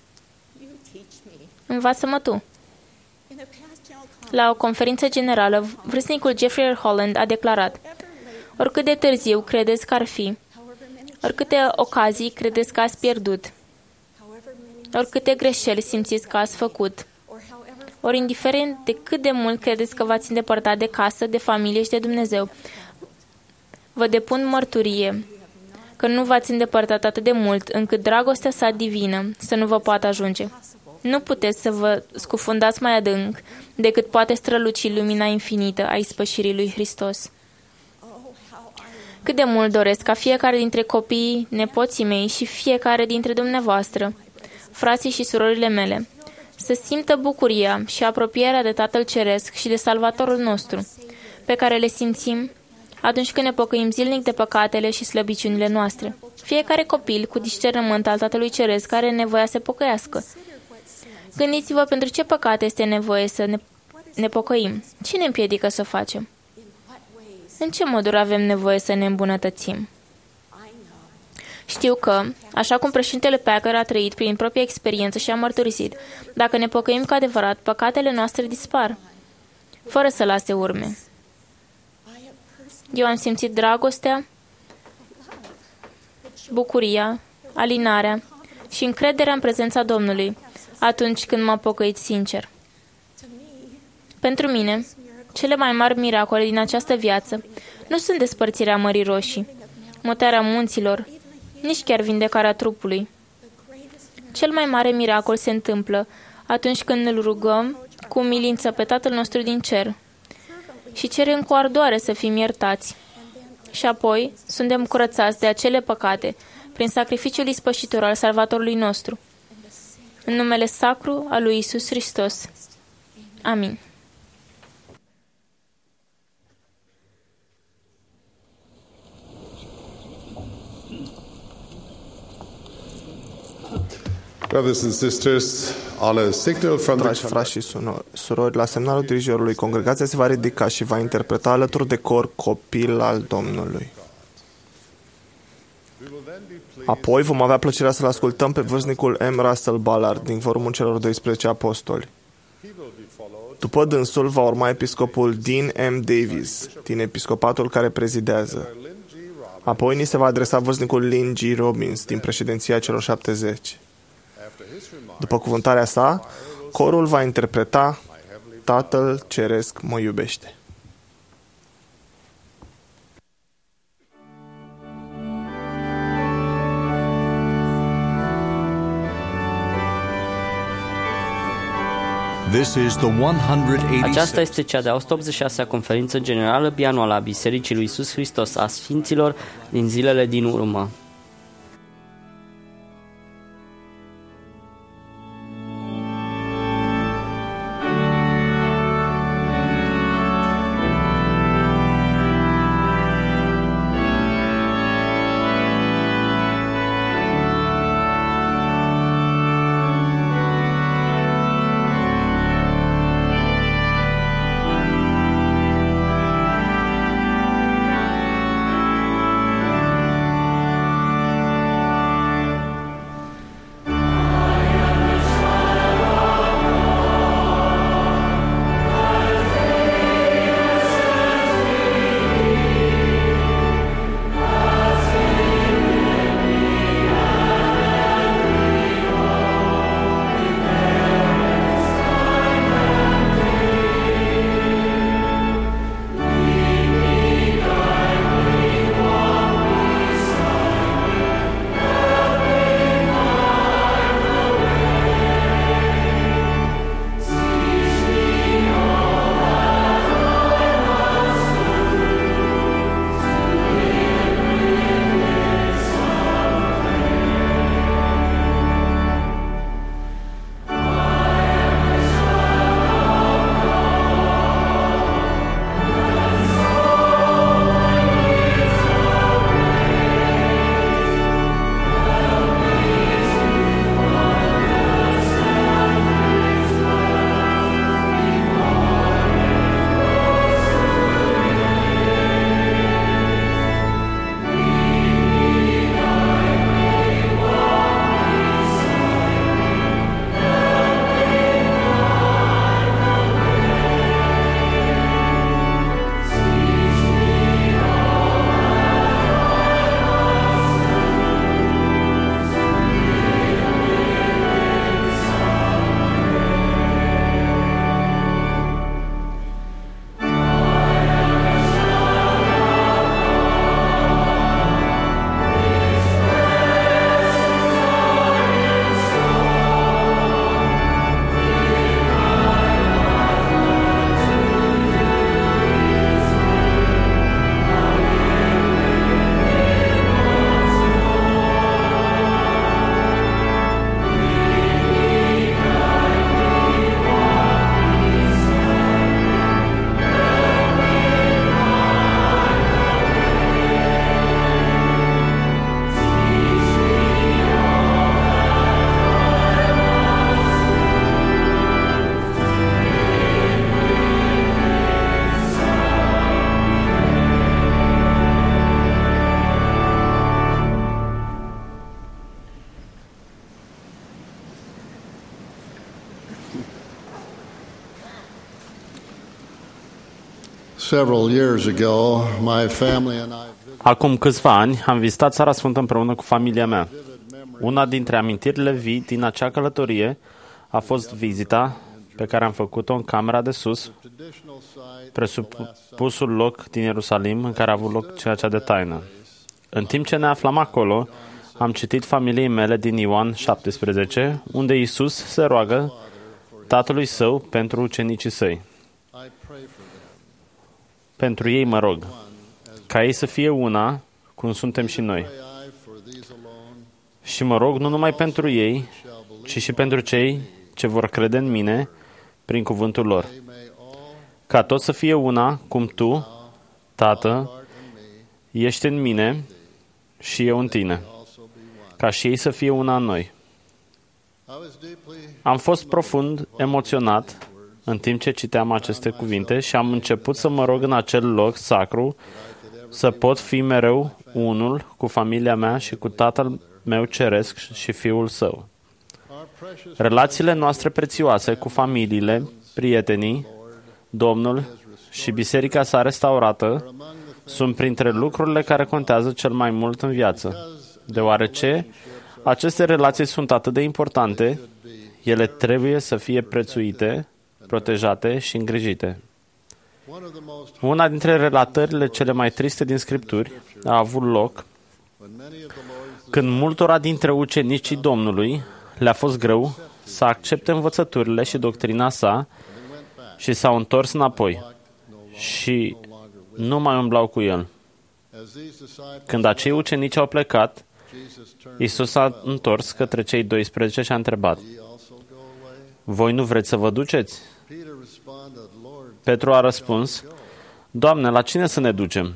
[SPEAKER 9] Învață-mă tu. La o conferință generală, vârstnicul Jeffrey R. Holland a declarat: oricât de târziu credeți că ar fi, oricâte ocazii credeți că ați pierdut, oricâte greșeli simțiți că ați făcut, ori indiferent de cât de mult credeți că v-ați îndepărtat de casă, de familie și de Dumnezeu, vă depun mărturie că nu v-ați îndepărtat atât de mult încât dragostea sa divină să nu vă poată ajunge. Nu puteți să vă scufundați mai adânc decât poate străluci lumina infinită a ispășirii lui Hristos. Cât de mult doresc ca fiecare dintre copiii, nepoții mei și fiecare dintre dumneavoastră, frații și surorile mele, să simtă bucuria și apropierea de Tatăl Ceresc și de Salvatorul nostru, pe care le simțim atunci când ne pocăim zilnic de păcatele și slăbiciunile noastre. Fiecare copil cu discernământ al Tatălui Ceresc are nevoia să se pocăiască. Gândiți-vă pentru ce păcate este nevoie să ne, ne pocăim. Ce ne împiedică să o facem? În ce moduri avem nevoie să ne îmbunătățim? Știu că, așa cum președintele Packer a trăit prin propria experiență și a mărturisit, dacă ne pocăim cu adevărat, păcatele noastre dispar, fără să lase urme. Eu am simțit dragostea, bucuria, alinarea și încrederea în prezența Domnului atunci când m-am pocăit sincer. Pentru mine, cele mai mari miracole din această viață nu sunt despărțirea Mării Roșii, mutarea munților, nici chiar vindecarea trupului. Cel mai mare miracol se întâmplă atunci când îl rugăm cu umilință pe Tatăl nostru din cer și cerem cu ardoare să fim iertați. Și apoi suntem curățați de acele păcate prin sacrificiul ispășitor al Salvatorului nostru. În numele sacru al lui Iisus Hristos. Amin.
[SPEAKER 4] Brothers and sisters, on a signal from
[SPEAKER 3] Dragi
[SPEAKER 4] the
[SPEAKER 3] frați și surori, la semnalul dirijorului, congregația se va ridica și va interpreta alături de cor Copil al Domnului. Apoi vom avea plăcerea să-l ascultăm pe vârstnicul M. Russell Ballard din Forumul celor doisprezece apostoli. După dânsul va urma episcopul Dean M. Davis, din episcopatul care prezidează. Apoi ni se va adresa vârstnicul Lynn G. Robbins, din președinția celor șaptezeci. După cuvântarea sa, corul va interpreta Tatăl Ceresc mă iubește.
[SPEAKER 1] This is the one hundred eighty-sixth.
[SPEAKER 2] Aceasta este cea de-a o sută optzeci și șasea conferință generală bianuală a Bisericii lui Iisus Hristos a Sfinților din zilele din urmă.
[SPEAKER 10] Several years ago, my family and I
[SPEAKER 11] Acum câțiva ani am vizitat Țara Sfântă împreună cu familia mea. Una dintre amintirile vii din acea călătorie a fost vizita pe care am făcut-o în camera de sus, presupusul loc din Ierusalim în care a avut loc ceea ce de taină. În timp ce ne aflam acolo, am citit familiei mele din Ioan șaptesprezece, unde Iisus se roagă Tatălui Său pentru ucenicii Săi. pentru ei mă rog, ca ei să fie una, cum suntem și noi. Și mă rog nu numai pentru ei, ci și pentru cei ce vor crede în mine prin cuvântul lor. Ca toți să fie una, cum tu, Tată, ești în mine și eu în tine. Ca și ei să fie una în noi. Am fost profund emoționat în timp ce citeam aceste cuvinte și am început să mă rog în acel loc sacru să pot fi mereu unul cu familia mea și cu Tatăl meu ceresc și Fiul Său. Relațiile noastre prețioase cu familiile, prietenii, Domnul și biserica sa restaurată sunt printre lucrurile care contează cel mai mult în viață. Deoarece aceste relații sunt atât de importante, ele trebuie să fie prețuite, protejate și îngrijite. Una dintre relatările cele mai triste din Scripturi a avut loc când multora dintre ucenicii Domnului le-a fost greu să accepte învățăturile și doctrina sa și s-au întors înapoi și nu mai umblau cu el. Când acei ucenici au plecat, Iisus s-a întors către cei doisprezece și a întrebat: voi nu vreți să vă duceți? Petru a răspuns: Doamne, la cine să ne ducem?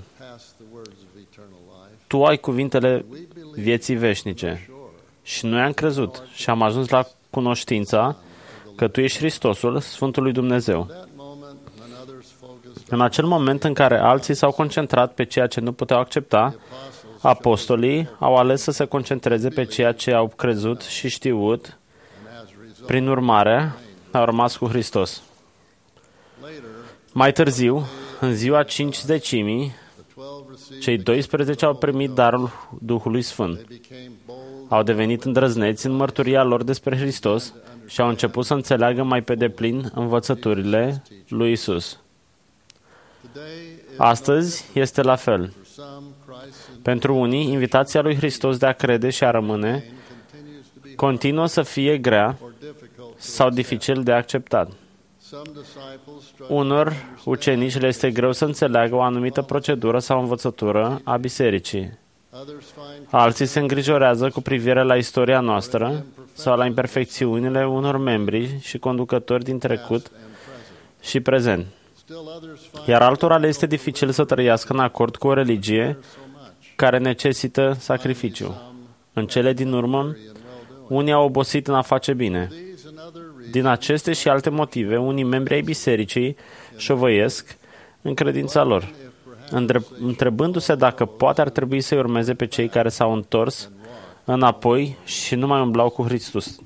[SPEAKER 11] Tu ai cuvintele vieții veșnice. Și noi am crezut și am ajuns la cunoștința că Tu ești Hristosul, Sfântul lui Dumnezeu. În acel moment în care alții s-au concentrat pe ceea ce nu puteau accepta, apostolii au ales să se concentreze pe ceea ce au crezut și știut. Prin urmare, au rămas cu Hristos. Mai târziu, în ziua cincizecimii, cei doisprezece au primit darul Duhului Sfânt. Au devenit îndrăzneți în mărturia lor despre Hristos și au început să înțeleagă mai pe deplin învățăturile lui Isus. Astăzi este la fel. Pentru unii, invitația lui Hristos de a crede și a rămâne continuă să fie grea sau dificil de acceptat. Unor ucenici le este greu să înțeleagă o anumită procedură sau învățătură a bisericii. Alții se îngrijorează cu privire la istoria noastră sau la imperfecțiunile unor membri și conducători din trecut și prezent. Iar altora le este dificil să trăiască în acord cu o religie care necesită sacrificiu. În cele din urmă, unii au obosit în a face bine. Din aceste și alte motive, unii membri ai bisericii șovăiesc în credința lor, întrebându-se dacă poate ar trebui să-i urmeze pe cei care s-au întors înapoi și nu mai umblau cu Hristos.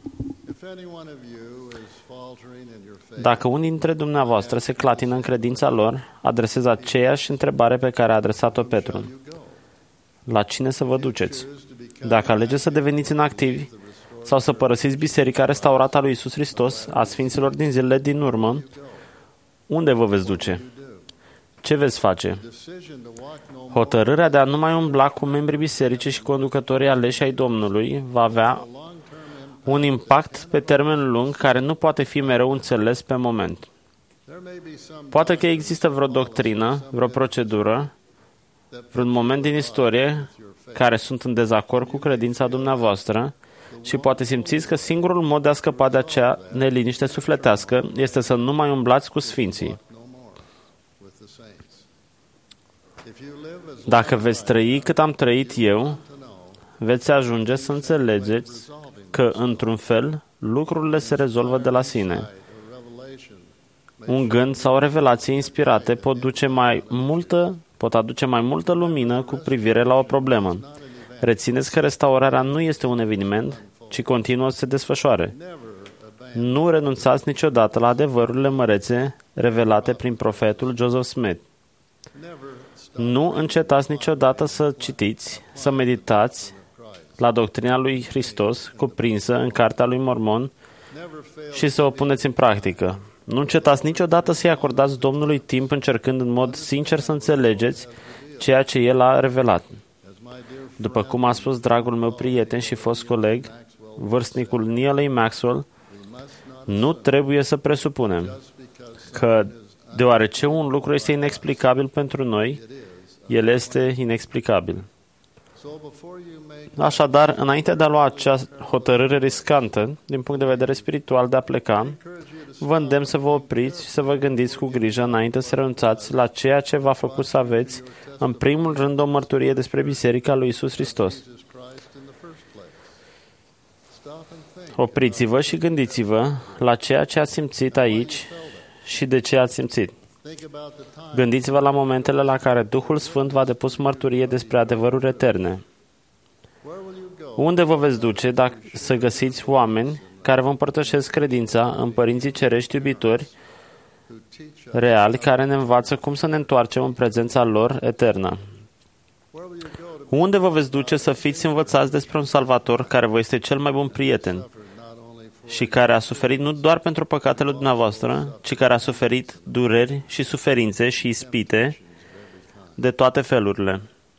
[SPEAKER 11] Dacă unii dintre dumneavoastră se clatină în credința lor, adresez aceeași întrebare pe care a adresat-o Petru. La cine să vă duceți? Dacă alegeți să deveniți inactivi sau să părăsiți biserica restaurată a lui Iisus Hristos, a sfinților din zilele din urmă, unde vă veți duce? Ce veți face? Hotărârea de a nu mai umbla cu membrii bisericii și conducătorii aleși ai Domnului va avea un impact pe termen lung care nu poate fi mereu înțeles pe moment. Poate că există vreo doctrină, vreo procedură, vreun moment din istorie care sunt în dezacord cu credința dumneavoastră și poate simțiți că singurul mod de a scăpa de acea neliniște sufletească este să nu mai umblați cu sfinții. Dacă veți trăi cât am trăit eu, veți ajunge să înțelegeți că, într-un fel, lucrurile se rezolvă de la sine. Un gând sau o revelație inspirate pot, duce mai multă, pot aduce mai multă lumină cu privire la o problemă. Rețineți că restaurarea nu este un eveniment, ci continuă să se desfășoare. Nu renunțați niciodată la adevărurile mărețe revelate prin profetul Joseph Smith. Nu încetați niciodată să citiți, să meditați la doctrina lui Hristos cuprinsă în Cartea lui Mormon și să o puneți în practică. Nu încetați niciodată să-i acordați Domnului timp încercând în mod sincer să înțelegeți ceea ce El a revelat. După cum a spus dragul meu prieten și fost coleg, vârstnicul Neal A. Maxwell, nu trebuie să presupunem că Deoarece un lucru este inexplicabil pentru noi, el este inexplicabil. Așadar, înainte de a lua acea hotărâre riscantă, din punct de vedere spiritual, de a pleca, vă îndemn să vă opriți și să vă gândiți cu grijă înainte să renunțați la ceea ce v-a făcut să aveți, în primul rând, o mărturie despre Biserica lui Iisus Hristos. Opriți-vă și gândiți-vă la ceea ce ați simțit aici și de ce ați simțit. Gândiți-vă la momentele la care Duhul Sfânt v-a depus mărturie despre adevăruri eterne. Unde vă veți duce dacă să găsiți oameni care vă împărtășesc credința în părinții cerești iubitori, reali, care ne învață cum să ne întoarcem în prezența lor eternă? Unde vă veți duce să fiți învățați despre un Salvator care vă este cel mai bun prieten și care a suferit nu doar pentru păcatele dumneavoastră, ci care a suferit dureri și suferințe și ispite de toate felurile,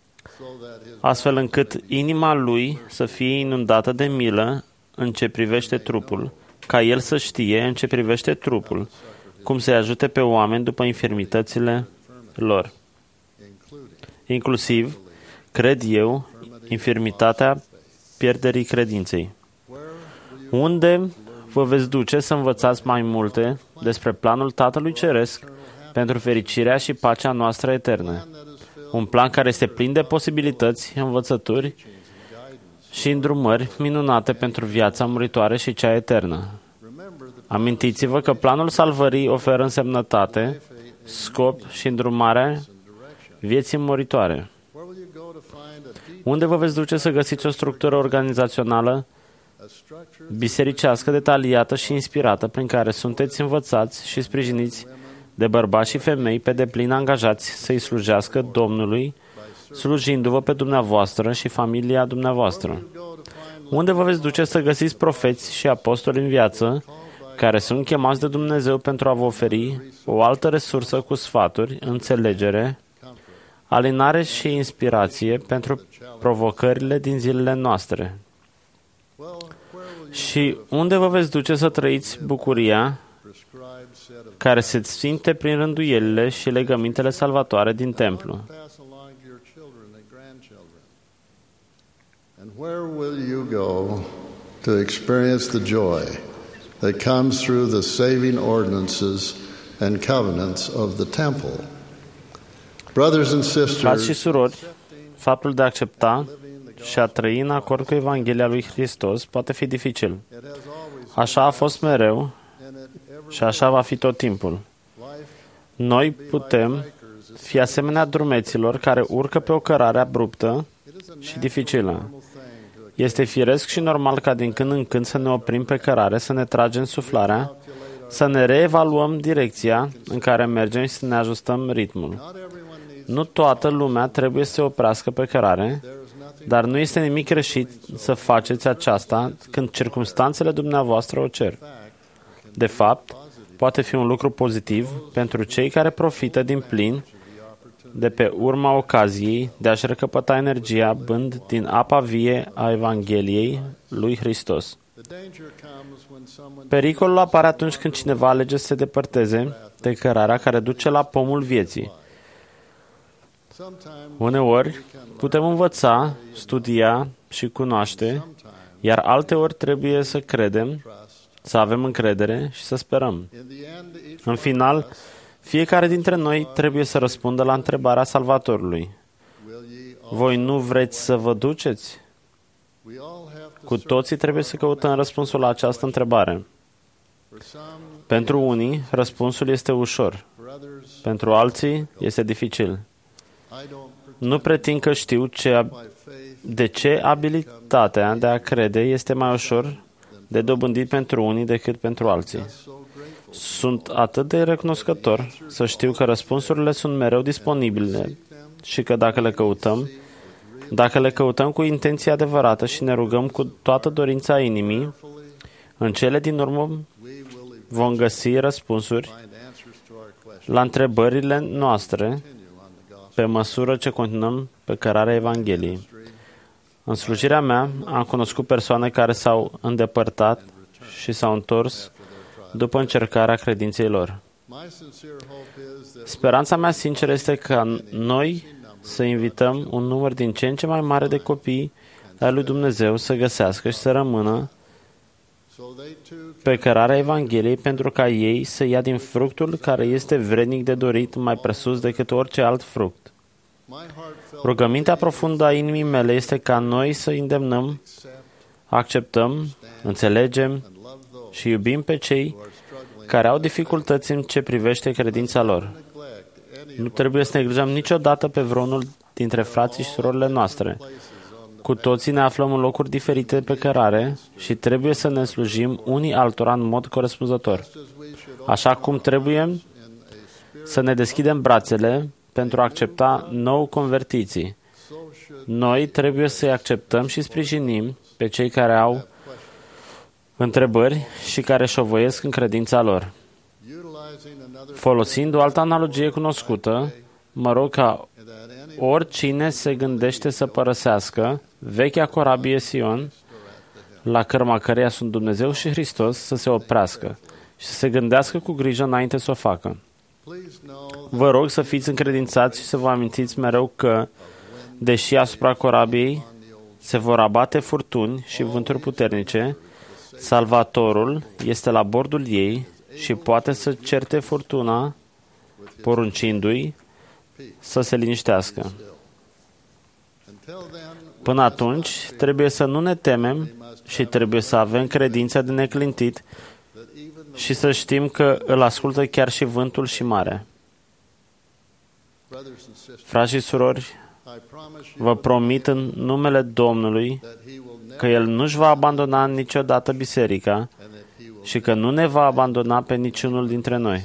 [SPEAKER 11] astfel încât inima lui să fie inundată de milă în ce privește trupul, ca el să știe în ce privește trupul, cum să-i ajute pe oameni după infirmitățile lor. Inclusiv, cred eu, infirmitatea pierderii credinței. Unde vă veți duce să învățați mai multe despre planul Tatălui Ceresc pentru fericirea și pacea noastră eternă? Un plan care este plin de posibilități, învățături și îndrumări minunate pentru viața muritoare și cea eternă. Amintiți-vă că planul salvării oferă însemnătate, scop și îndrumarea vieții muritoare. Unde vă veți duce să găsiți o structură organizațională bisericească detaliată și inspirată, prin care sunteți învățați și sprijiniți de bărbați și femei pe deplin angajați să-i slujească Domnului, slujindu-vă pe dumneavoastră și familia dumneavoastră? Unde vă veți duce să găsiți profeți și apostoli în viață, care sunt chemați de Dumnezeu pentru a vă oferi o altă resursă cu sfaturi, înțelegere, alinare și inspirație pentru provocările din zilele noastre? Și unde vă veți duce să trăiți bucuria care se simte prin rânduielile și legămintele salvatoare din templu?
[SPEAKER 10] And where will you go to experience the joy that comes through the saving ordinances and covenants of the temple? Brothers and sisters,
[SPEAKER 11] frați și surori, faptul de a accepta și a trăi în acord cu Evanghelia lui Hristos poate fi dificil. Așa a fost mereu și așa va fi tot timpul. Noi putem fi asemenea drumeților care urcă pe o cărare abruptă și dificilă. Este firesc și normal ca din când în când să ne oprim pe cărare, să ne tragem suflarea, să ne reevaluăm direcția în care mergem și să ne ajustăm ritmul. Nu toată lumea trebuie să se oprească pe cărare, dar nu este nimic greșit să faceți aceasta când circumstanțele dumneavoastră o cer. De fapt, poate fi un lucru pozitiv pentru cei care profită din plin de pe urma ocaziei de a-și recăpăta energia bând din apa vie a Evangheliei lui Hristos. Pericolul apare atunci când cineva alege să se depărteze de cărarea care duce la pomul vieții. Uneori putem învăța, studia și cunoaște, iar alteori trebuie să credem, să avem încredere și să sperăm. În final, fiecare dintre noi trebuie să răspundă la întrebarea Salvatorului. Voi nu vreți să vă duceți? Cu toții trebuie să căutăm răspunsul la această întrebare. Pentru unii, răspunsul este ușor. Pentru alții, este dificil. Nu pretind că știu ce, de ce abilitatea de a crede este mai ușor de dobândit pentru unii decât pentru alții. Sunt atât de recunoscător să știu că răspunsurile sunt mereu disponibile și că dacă le căutăm, dacă le căutăm cu intenție adevărată și ne rugăm cu toată dorința inimii, în cele din urmă vom găsi răspunsuri la întrebările noastre pe măsură ce continuăm pe cărarea Evangheliei. În slujirea mea am cunoscut persoane care s-au îndepărtat și s-au întors după încercarea credinței lor. Speranța mea sinceră este ca noi să invităm un număr din ce în ce mai mare de copii ai lui Dumnezeu să găsească și să rămână pe cărarea Evangheliei pentru ca ei să ia din fructul care este vrednic de dorit mai presus decât orice alt fruct. Rugămintea profundă a inimii mele este ca noi să îndemnăm, acceptăm, înțelegem și iubim pe cei care au dificultăți în ce privește credința lor. Nu trebuie să neglijăm niciodată pe vreunul dintre frații și surorile noastre. Cu toții ne aflăm în locuri diferite pe cărare și trebuie să ne slujim unii altora în mod corespunzător. Așa cum trebuie să ne deschidem brațele pentru a accepta nou convertiții. Noi trebuie să-i acceptăm și sprijinim pe cei care au întrebări și care șovăiesc în credința lor. Folosind o altă analogie cunoscută, mă rog ca oricine se gândește să părăsească vechea corabie Sion, la cărma căreia sunt Dumnezeu și Hristos, să se oprească și să se gândească cu grijă înainte să o facă. Vă rog să fiți încredințați și să vă amintiți mereu că, deși asupra corabiei se vor abate furtuni și vânturi puternice, Salvatorul este la bordul ei și poate să certe furtuna, poruncindu-i să se liniștească. Până atunci, trebuie să nu ne temem și trebuie să avem credința de neclintit și să știm că îl ascultă chiar și vântul și marea. Frați și surori, vă promit în numele Domnului că El nu-și va abandona niciodată biserica și că nu ne va abandona pe niciunul dintre noi.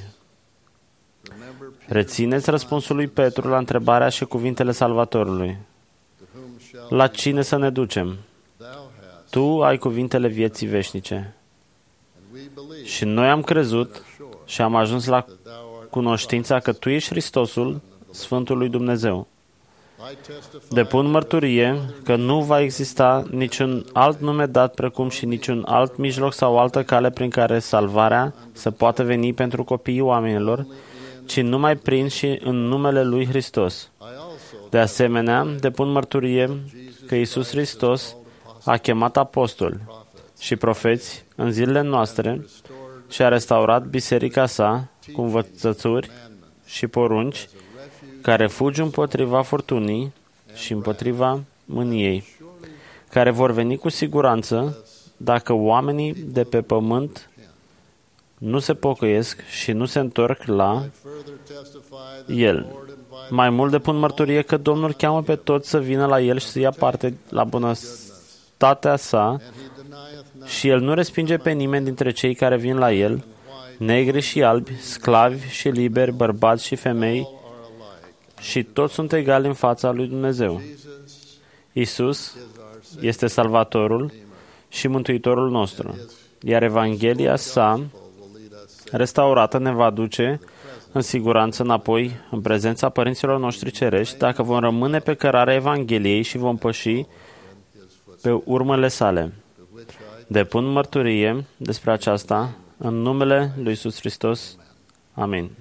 [SPEAKER 11] Rețineți răspunsul lui Petru la întrebarea și cuvintele Salvatorului. La cine să ne ducem? Tu ai cuvintele vieții veșnice. Și noi am crezut și am ajuns la cunoștința că Tu ești Hristosul, Sfântul lui Dumnezeu. Depun mărturie că nu va exista niciun alt nume dat precum și niciun alt mijloc sau altă cale prin care salvarea să poată veni pentru copiii oamenilor, ci numai prin și în numele lui Hristos. De asemenea, depun mărturie că Iisus Hristos a chemat apostoli și profeți în zilele noastre și a restaurat biserica sa cu învățături și porunci care fugi împotriva furtunii și împotriva mâniei, care vor veni cu siguranță dacă oamenii de pe pământ nu se pocăiesc și nu se întorc la El. Mai mult depun mărturie că Domnul cheamă pe toți să vină la El și să ia parte la bunătatea sa și El nu respinge pe nimeni dintre cei care vin la El, negri și albi, sclavi și liberi, bărbați și femei, și toți sunt egali în fața lui Dumnezeu. Iisus este Salvatorul și Mântuitorul nostru, iar Evanghelia sa restaurată ne va duce în siguranță înapoi în prezența părinților noștri cerești, dacă vom rămâne pe cărarea Evangheliei și vom păși pe urmele sale. Depun mărturie despre aceasta în numele lui Iisus Hristos. Amin.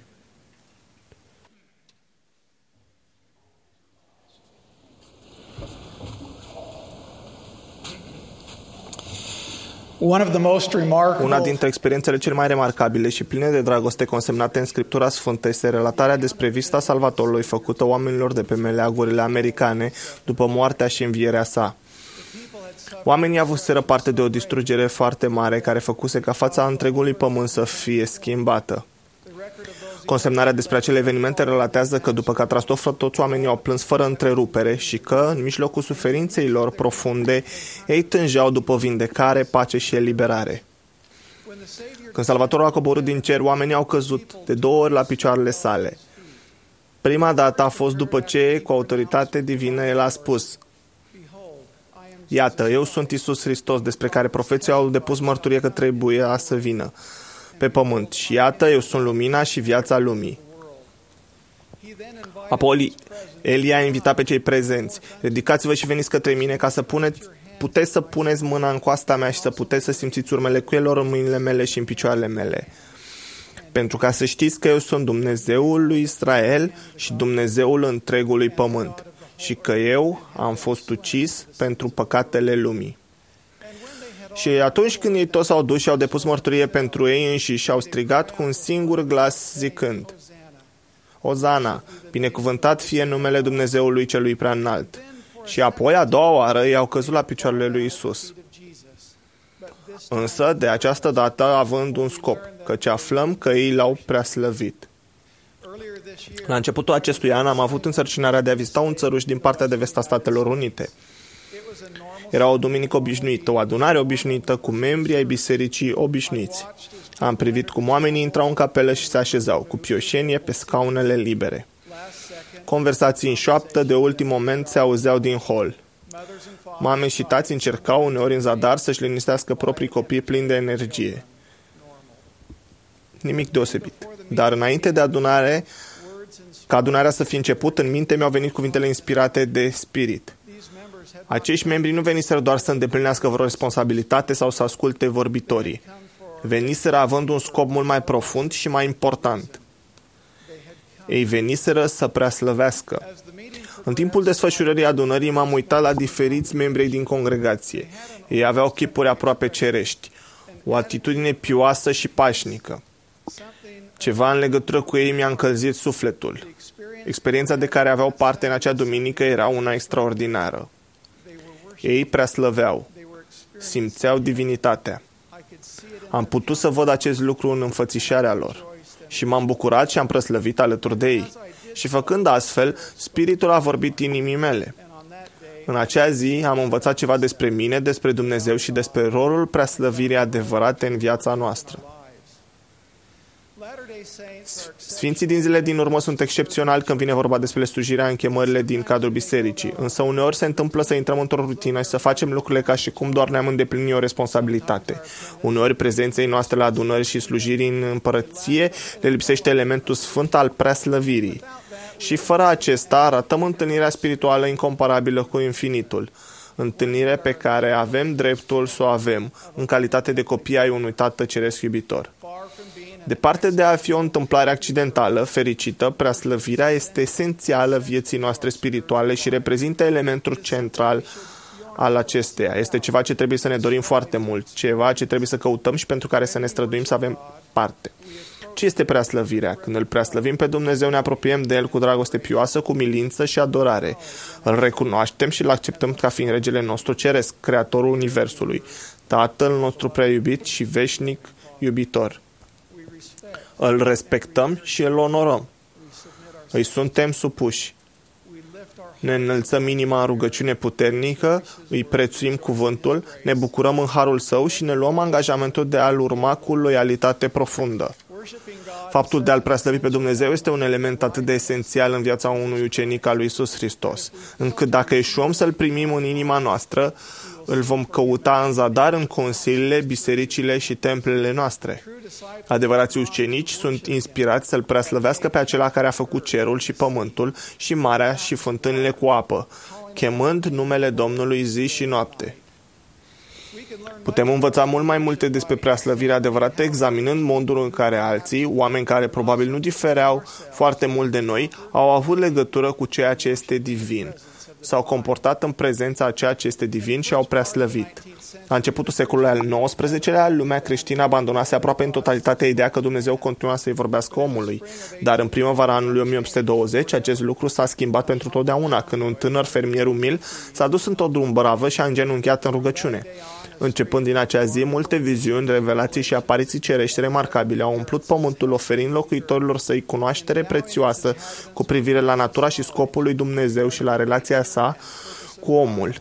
[SPEAKER 3] Una dintre experiențele cele mai remarcabile și pline de dragoste consemnate în Scriptura Sfântă este relatarea despre vizita Salvatorului făcută oamenilor de pe meleagurile americane după moartea și învierea sa. Oamenii avuseră parte de o distrugere foarte mare care făcuse ca fața întregului pământ să fie schimbată. Consemnarea despre acele evenimente relatează că după catastrofă toți oamenii au plâns fără întrerupere și că, în mijlocul suferinței lor profunde, ei tângeau după vindecare, pace și eliberare. Când Salvatorul a coborât din cer, oamenii au căzut de două ori la picioarele sale. Prima dată a fost după ce, cu autoritate divină, El a spus: Iată, eu sunt Iisus Hristos, despre care profeții au depus mărturie că trebuia să vină pe pământ. Și iată, eu sunt lumina și viața lumii. Apoi, Elia a invitat pe cei prezenți: ridicați-vă și veniți către mine ca să puneți, puteți să puneți mâna în coasta mea și să puteți să simțiți urmele cuielor în mâinile mele și în picioarele mele. pentru ca să știți că eu sunt Dumnezeul lui Israel și Dumnezeul întregului pământ și că eu am fost ucis pentru păcatele lumii. Și atunci când ei toți s-au dus și au depus mărturie pentru ei înșiși și au strigat cu un singur glas zicând: Ozana, binecuvântat fie numele Dumnezeului celui prea înalt. Și apoi, a doua oară, ei au căzut la picioarele lui Isus. Însă, de această dată, având un scop, căci aflăm că ei l-au preaslăvit. La începutul acestui an am avut însărcinarea de a vizita un țăruș din partea de vest a Statelor Unite. Era o duminică obișnuită, o adunare obișnuită cu membrii ai bisericii obișnuiți. Am privit cum oamenii intrau în capelă și se așezau, cu pioșenie pe scaunele libere. Conversații în șoaptă de ultim moment se auzeau din hol. Mame și tați încercau uneori în zadar să-și liniștească proprii copii plini de energie. Nimic deosebit. Dar înainte de adunare, ca adunarea să fie început, în minte mi-au venit cuvintele inspirate de Spirit. Acești membri nu veniseră doar să îndeplinească vreo responsabilitate sau să asculte vorbitorii. Veniseră având un scop mult mai profund și mai important. Ei veniseră să preaslăvească. În timpul desfășurării adunării m-am uitat la diferiți membri din congregație. Ei aveau chipuri aproape cerești, o atitudine pioasă și pașnică. Ceva în legătură cu ei mi-a încălzit sufletul. Experiența de care aveau parte în acea duminică era una extraordinară. Ei preaslăveau, simțeau divinitatea. Am putut să văd acest lucru în înfățișarea lor și m-am bucurat și am preaslăvit alături de ei. Și făcând astfel, Spiritul a vorbit inimii mele. În acea zi am învățat ceva despre mine, despre Dumnezeu și despre rolul preaslăvirii adevărate în viața noastră. Sfinții din zile din urmă sunt excepționali când vine vorba despre slujirea în chemările din cadrul bisericii, însă uneori se întâmplă să intrăm într-o rutină și să facem lucrurile ca și cum doar ne-am îndeplinit o responsabilitate. Uneori prezenței noastre la adunări și slujiri în împărăție le lipsește elementul sfânt al preaslăvirii. Și fără acesta ratăm întâlnirea spirituală incomparabilă cu infinitul, întâlnire pe care avem dreptul să o avem în calitate de copii ai unui Tată Ceresc iubitor. Departe de a fi o întâmplare accidentală, fericită, preaslăvirea este esențială vieții noastre spirituale și reprezintă elementul central al acesteia. Este ceva ce trebuie să ne dorim foarte mult, ceva ce trebuie să căutăm și pentru care să ne străduim să avem parte. Ce este preaslăvirea? Când îl preaslăvim pe Dumnezeu, ne apropiem de El cu dragoste pioasă, cu milință și adorare. Îl recunoaștem și îl acceptăm ca fiind regele nostru ceresc, creatorul universului, Tatăl nostru prea iubit și veșnic iubitor. Îl respectăm și îl onorăm. Îi suntem supuși. Ne înălțăm inima în rugăciune puternică, îi prețuim cuvântul, ne bucurăm în harul său și ne luăm angajamentul de a-l urma cu loialitate profundă. Faptul de a-L preaslăvi pe Dumnezeu este un element atât de esențial în viața unui ucenic al lui Iisus Hristos, încât dacă eșuăm să-L primim în inima noastră, îl vom căuta în zadar în consiliile, bisericile și templele noastre. Adevărații ucenici sunt inspirați să-L preaslăvească pe acela care a făcut cerul și pământul și marea și fântânile cu apă, chemând numele Domnului zi și noapte. Putem învăța mult mai multe despre preaslăvirea adevărată examinând modul în care alții, oameni care probabil nu difereau foarte mult de noi, au avut legătură cu ceea ce este divin. S-au comportat în prezența a ceea ce este divin și au preaslăvit. La începutul secolului al nouăsprezecelea, lumea creștină abandonase aproape în totalitate ideea că Dumnezeu continua să-i vorbească omului. Dar în primăvara anului o mie opt sute douăzeci, acest lucru s-a schimbat pentru totdeauna, când un tânăr fermier umil s-a dus într-o drumbăravă și a îngenunchiat în rugăciune. Începând din acea zi, multe viziuni, revelații și apariții cerești remarcabile au umplut pământul, oferind locuitorilor săi cunoaștere prețioasă cu privire la natura și scopul lui Dumnezeu și la relația sa cu omul.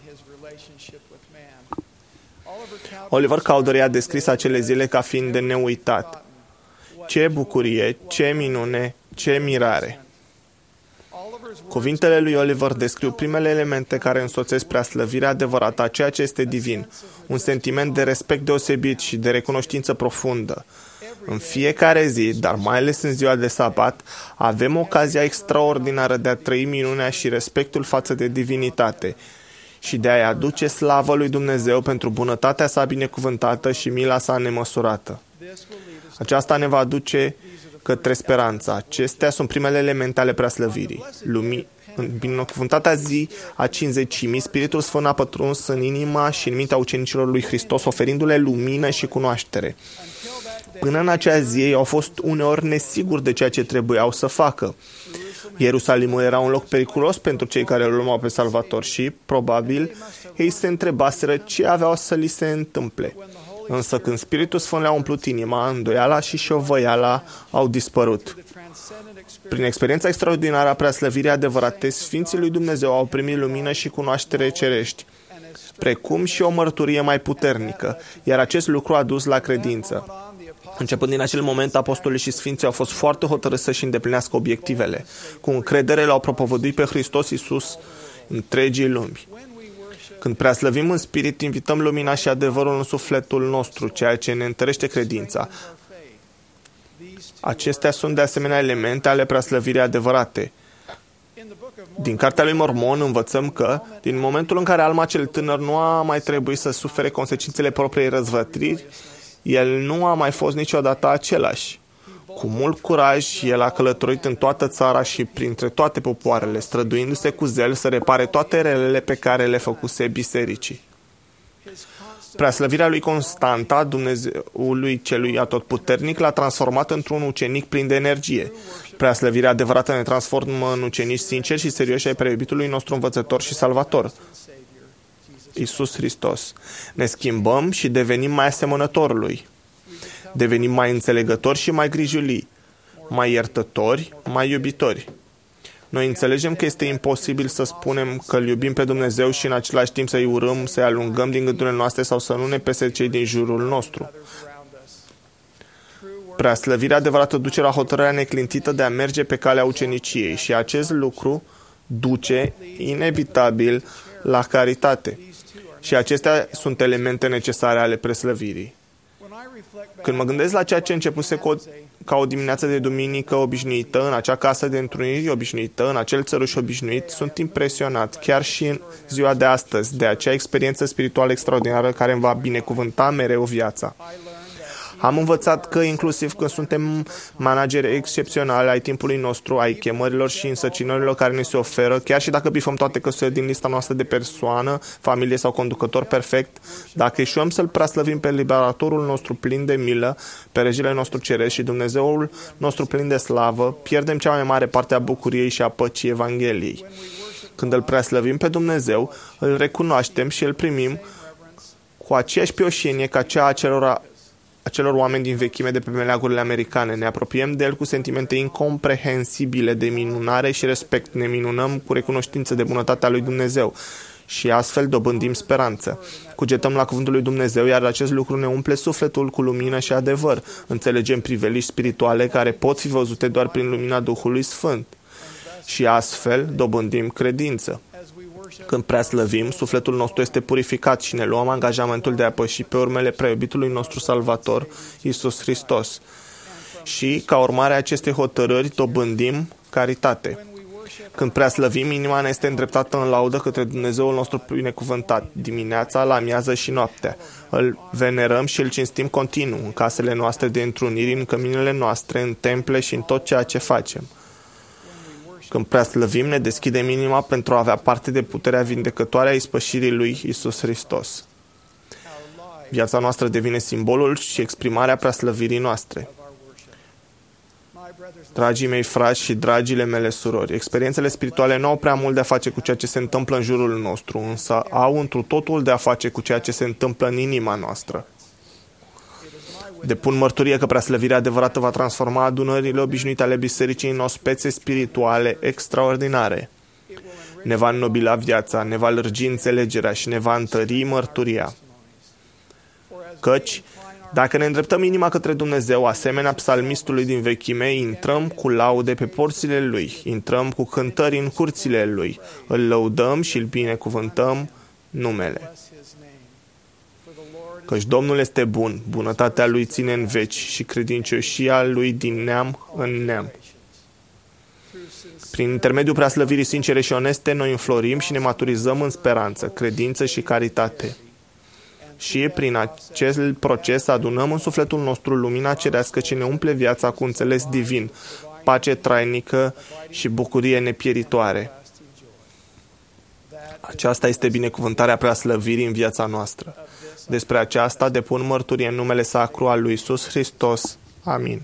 [SPEAKER 3] Oliver Cowdery a descris acele zile ca fiind de neuitat. Ce bucurie, ce minune, ce mirare! Cuvintele lui Oliver descriu primele elemente care însoțesc preaslăvirea adevărată a ceea ce este divin, un sentiment de respect deosebit și de recunoștință profundă. În fiecare zi, dar mai ales în ziua de sabat, avem ocazia extraordinară de a trăi minunea și respectul față de divinitate și de a-i aduce slavă lui Dumnezeu pentru bunătatea sa binecuvântată și mila sa nemăsurată. Aceasta ne va aduce către speranță. Acestea sunt primele elemente ale preaslăvirii. Lumii, în binecuvântata zi a cincizecimii, Spiritul Sfânt a pătruns în inima și în mintea ucenicilor lui Hristos, oferindu-le lumină și cunoaștere. Până în acea zi, ei au fost uneori nesiguri de ceea ce trebuiau să facă. Ierusalimul era un loc periculos pentru cei care îl urmau pe Salvator și, probabil, ei se întrebaseră ce aveau să li se întâmple. Însă când Spiritul Sfânt le-a umplut inima, îndoiala și șovăiala au dispărut. Prin experiența extraordinară a preaslăvirii adevărate, Sfinții lui Dumnezeu au primit lumină și cunoaștere cerești, precum și o mărturie mai puternică, iar acest lucru a dus la credință. Începând din acel moment, apostolii și sfinții au fost foarte hotărâți să-și îndeplinească obiectivele. Cu încredere l-au propovăduit pe Hristos Iisus întregii lumi. Când preaslăvim în spirit, invităm lumina și adevărul în sufletul nostru, ceea ce ne întărește credința. Acestea sunt de asemenea elemente ale preaslăvirii adevărate. Din Cartea lui Mormon învățăm că, din momentul în care Alma cel tânăr nu a mai trebuit să sufere consecințele propriei răzvătriri, el nu a mai fost niciodată același. Cu mult curaj, el a călătorit în toată țara și printre toate popoarele, străduindu-se cu zel să repare toate relele pe care le făcuse bisericii. Preaslăvirea lui constantă a Dumnezeului celui atotputernic l-a transformat într-un ucenic plin de energie. Preaslăvirea adevărată ne transformă în ucenici sinceri și serioși ai preiubitului nostru învățător și salvator, Iisus Hristos. Ne schimbăm și devenim mai asemănători lui. Devenim mai înțelegători și mai grijulii, mai iertători, mai iubitori. Noi înțelegem că este imposibil să spunem că îl iubim pe Dumnezeu și în același timp să-i urâm, să-i alungăm din gândurile noastre sau să nu ne pese cei din jurul nostru. Preaslăvirea adevărată duce la hotărârea neclintită de a merge pe calea uceniciei și acest lucru duce inevitabil la caritate. Și acestea sunt elemente necesare ale preaslăvirii. Când mă gândesc la ceea ce începuse cu o, ca o dimineață de duminică obișnuită, în acea casă de întruniri obișnuită, în acel țăruș obișnuit, sunt impresionat, chiar și în ziua de astăzi, de acea experiență spirituală extraordinară care îmi va binecuvânta mereu viața. Am învățat că, inclusiv când suntem manageri excepționali ai timpului nostru, ai chemărilor și însărcinărilor care ne se oferă, chiar și dacă bifăm toate căsurile din lista noastră de persoană, familie sau conducător perfect, dacă ieșuăm să-L preaslăvim pe Liberatorul nostru plin de milă, pe Regele nostru ceresc și Dumnezeul nostru plin de slavă, pierdem cea mai mare parte a bucuriei și a păcii Evangheliei. Când îl preaslăvim pe Dumnezeu, îl recunoaștem și îl primim cu aceeași pioșenie ca cea a celor acelor oameni din vechime de pe meleagurile americane. Ne apropiem de el cu sentimente incomprehensibile de minunare și respect. Ne minunăm cu recunoștință de bunătatea lui Dumnezeu și astfel dobândim speranță. Cugetăm la cuvântul lui Dumnezeu, iar acest lucru ne umple sufletul cu lumină și adevăr. Înțelegem priveliști spirituale care pot fi văzute doar prin lumina Duhului Sfânt și astfel dobândim credință. Când preaslăvim, sufletul nostru este purificat și ne luăm angajamentul de a păși pe urmele preiubitului nostru Salvator, Iisus Hristos. Și, ca urmare a acestei hotărâri, dobândim caritate. Când preaslăvim, inima ne este îndreptată în laudă către Dumnezeul nostru binecuvântat, dimineața, la amiază și noaptea. Îl venerăm și îl cinstim continuu, în casele noastre de întruniri, în căminele noastre, în temple și în tot ceea ce facem. Când preaslăvim, ne deschidem inima pentru a avea parte de puterea vindecătoare a ispășirii lui Iisus Hristos. Viața noastră devine simbolul și exprimarea preaslăvirii noastre. Dragii mei frați și dragile mele surori, experiențele spirituale nu au prea mult de a face cu ceea ce se întâmplă în jurul nostru, însă au întru totul de a face cu ceea ce se întâmplă în inima noastră. Depun mărturie că preaslăvirea adevărată va transforma adunările obișnuite ale bisericii în ospețe spirituale extraordinare. Ne va înnobila viața, ne va lărgi înțelegerea și ne va întări mărturia. Căci, dacă ne îndreptăm inima către Dumnezeu, asemenea psalmistului din vechime, intrăm cu laude pe porțile Lui, intrăm cu cântări în curțile Lui, îl lăudăm și îl binecuvântăm numele. Căci Domnul este bun, bunătatea Lui ține în veci și credincioșia Lui din neam în neam. Prin intermediul preaslăvirii sincere și oneste, noi înflorim și ne maturizăm în speranță, credință și caritate. și prin acel proces adunăm în sufletul nostru lumina cerească ce ne umple viața cu înțeles divin, pace trainică și bucurie nepieritoare. Aceasta este binecuvântarea preaslăvirii în viața noastră. Despre aceasta depun mărturie în numele sacru al lui Iisus Hristos. Amin.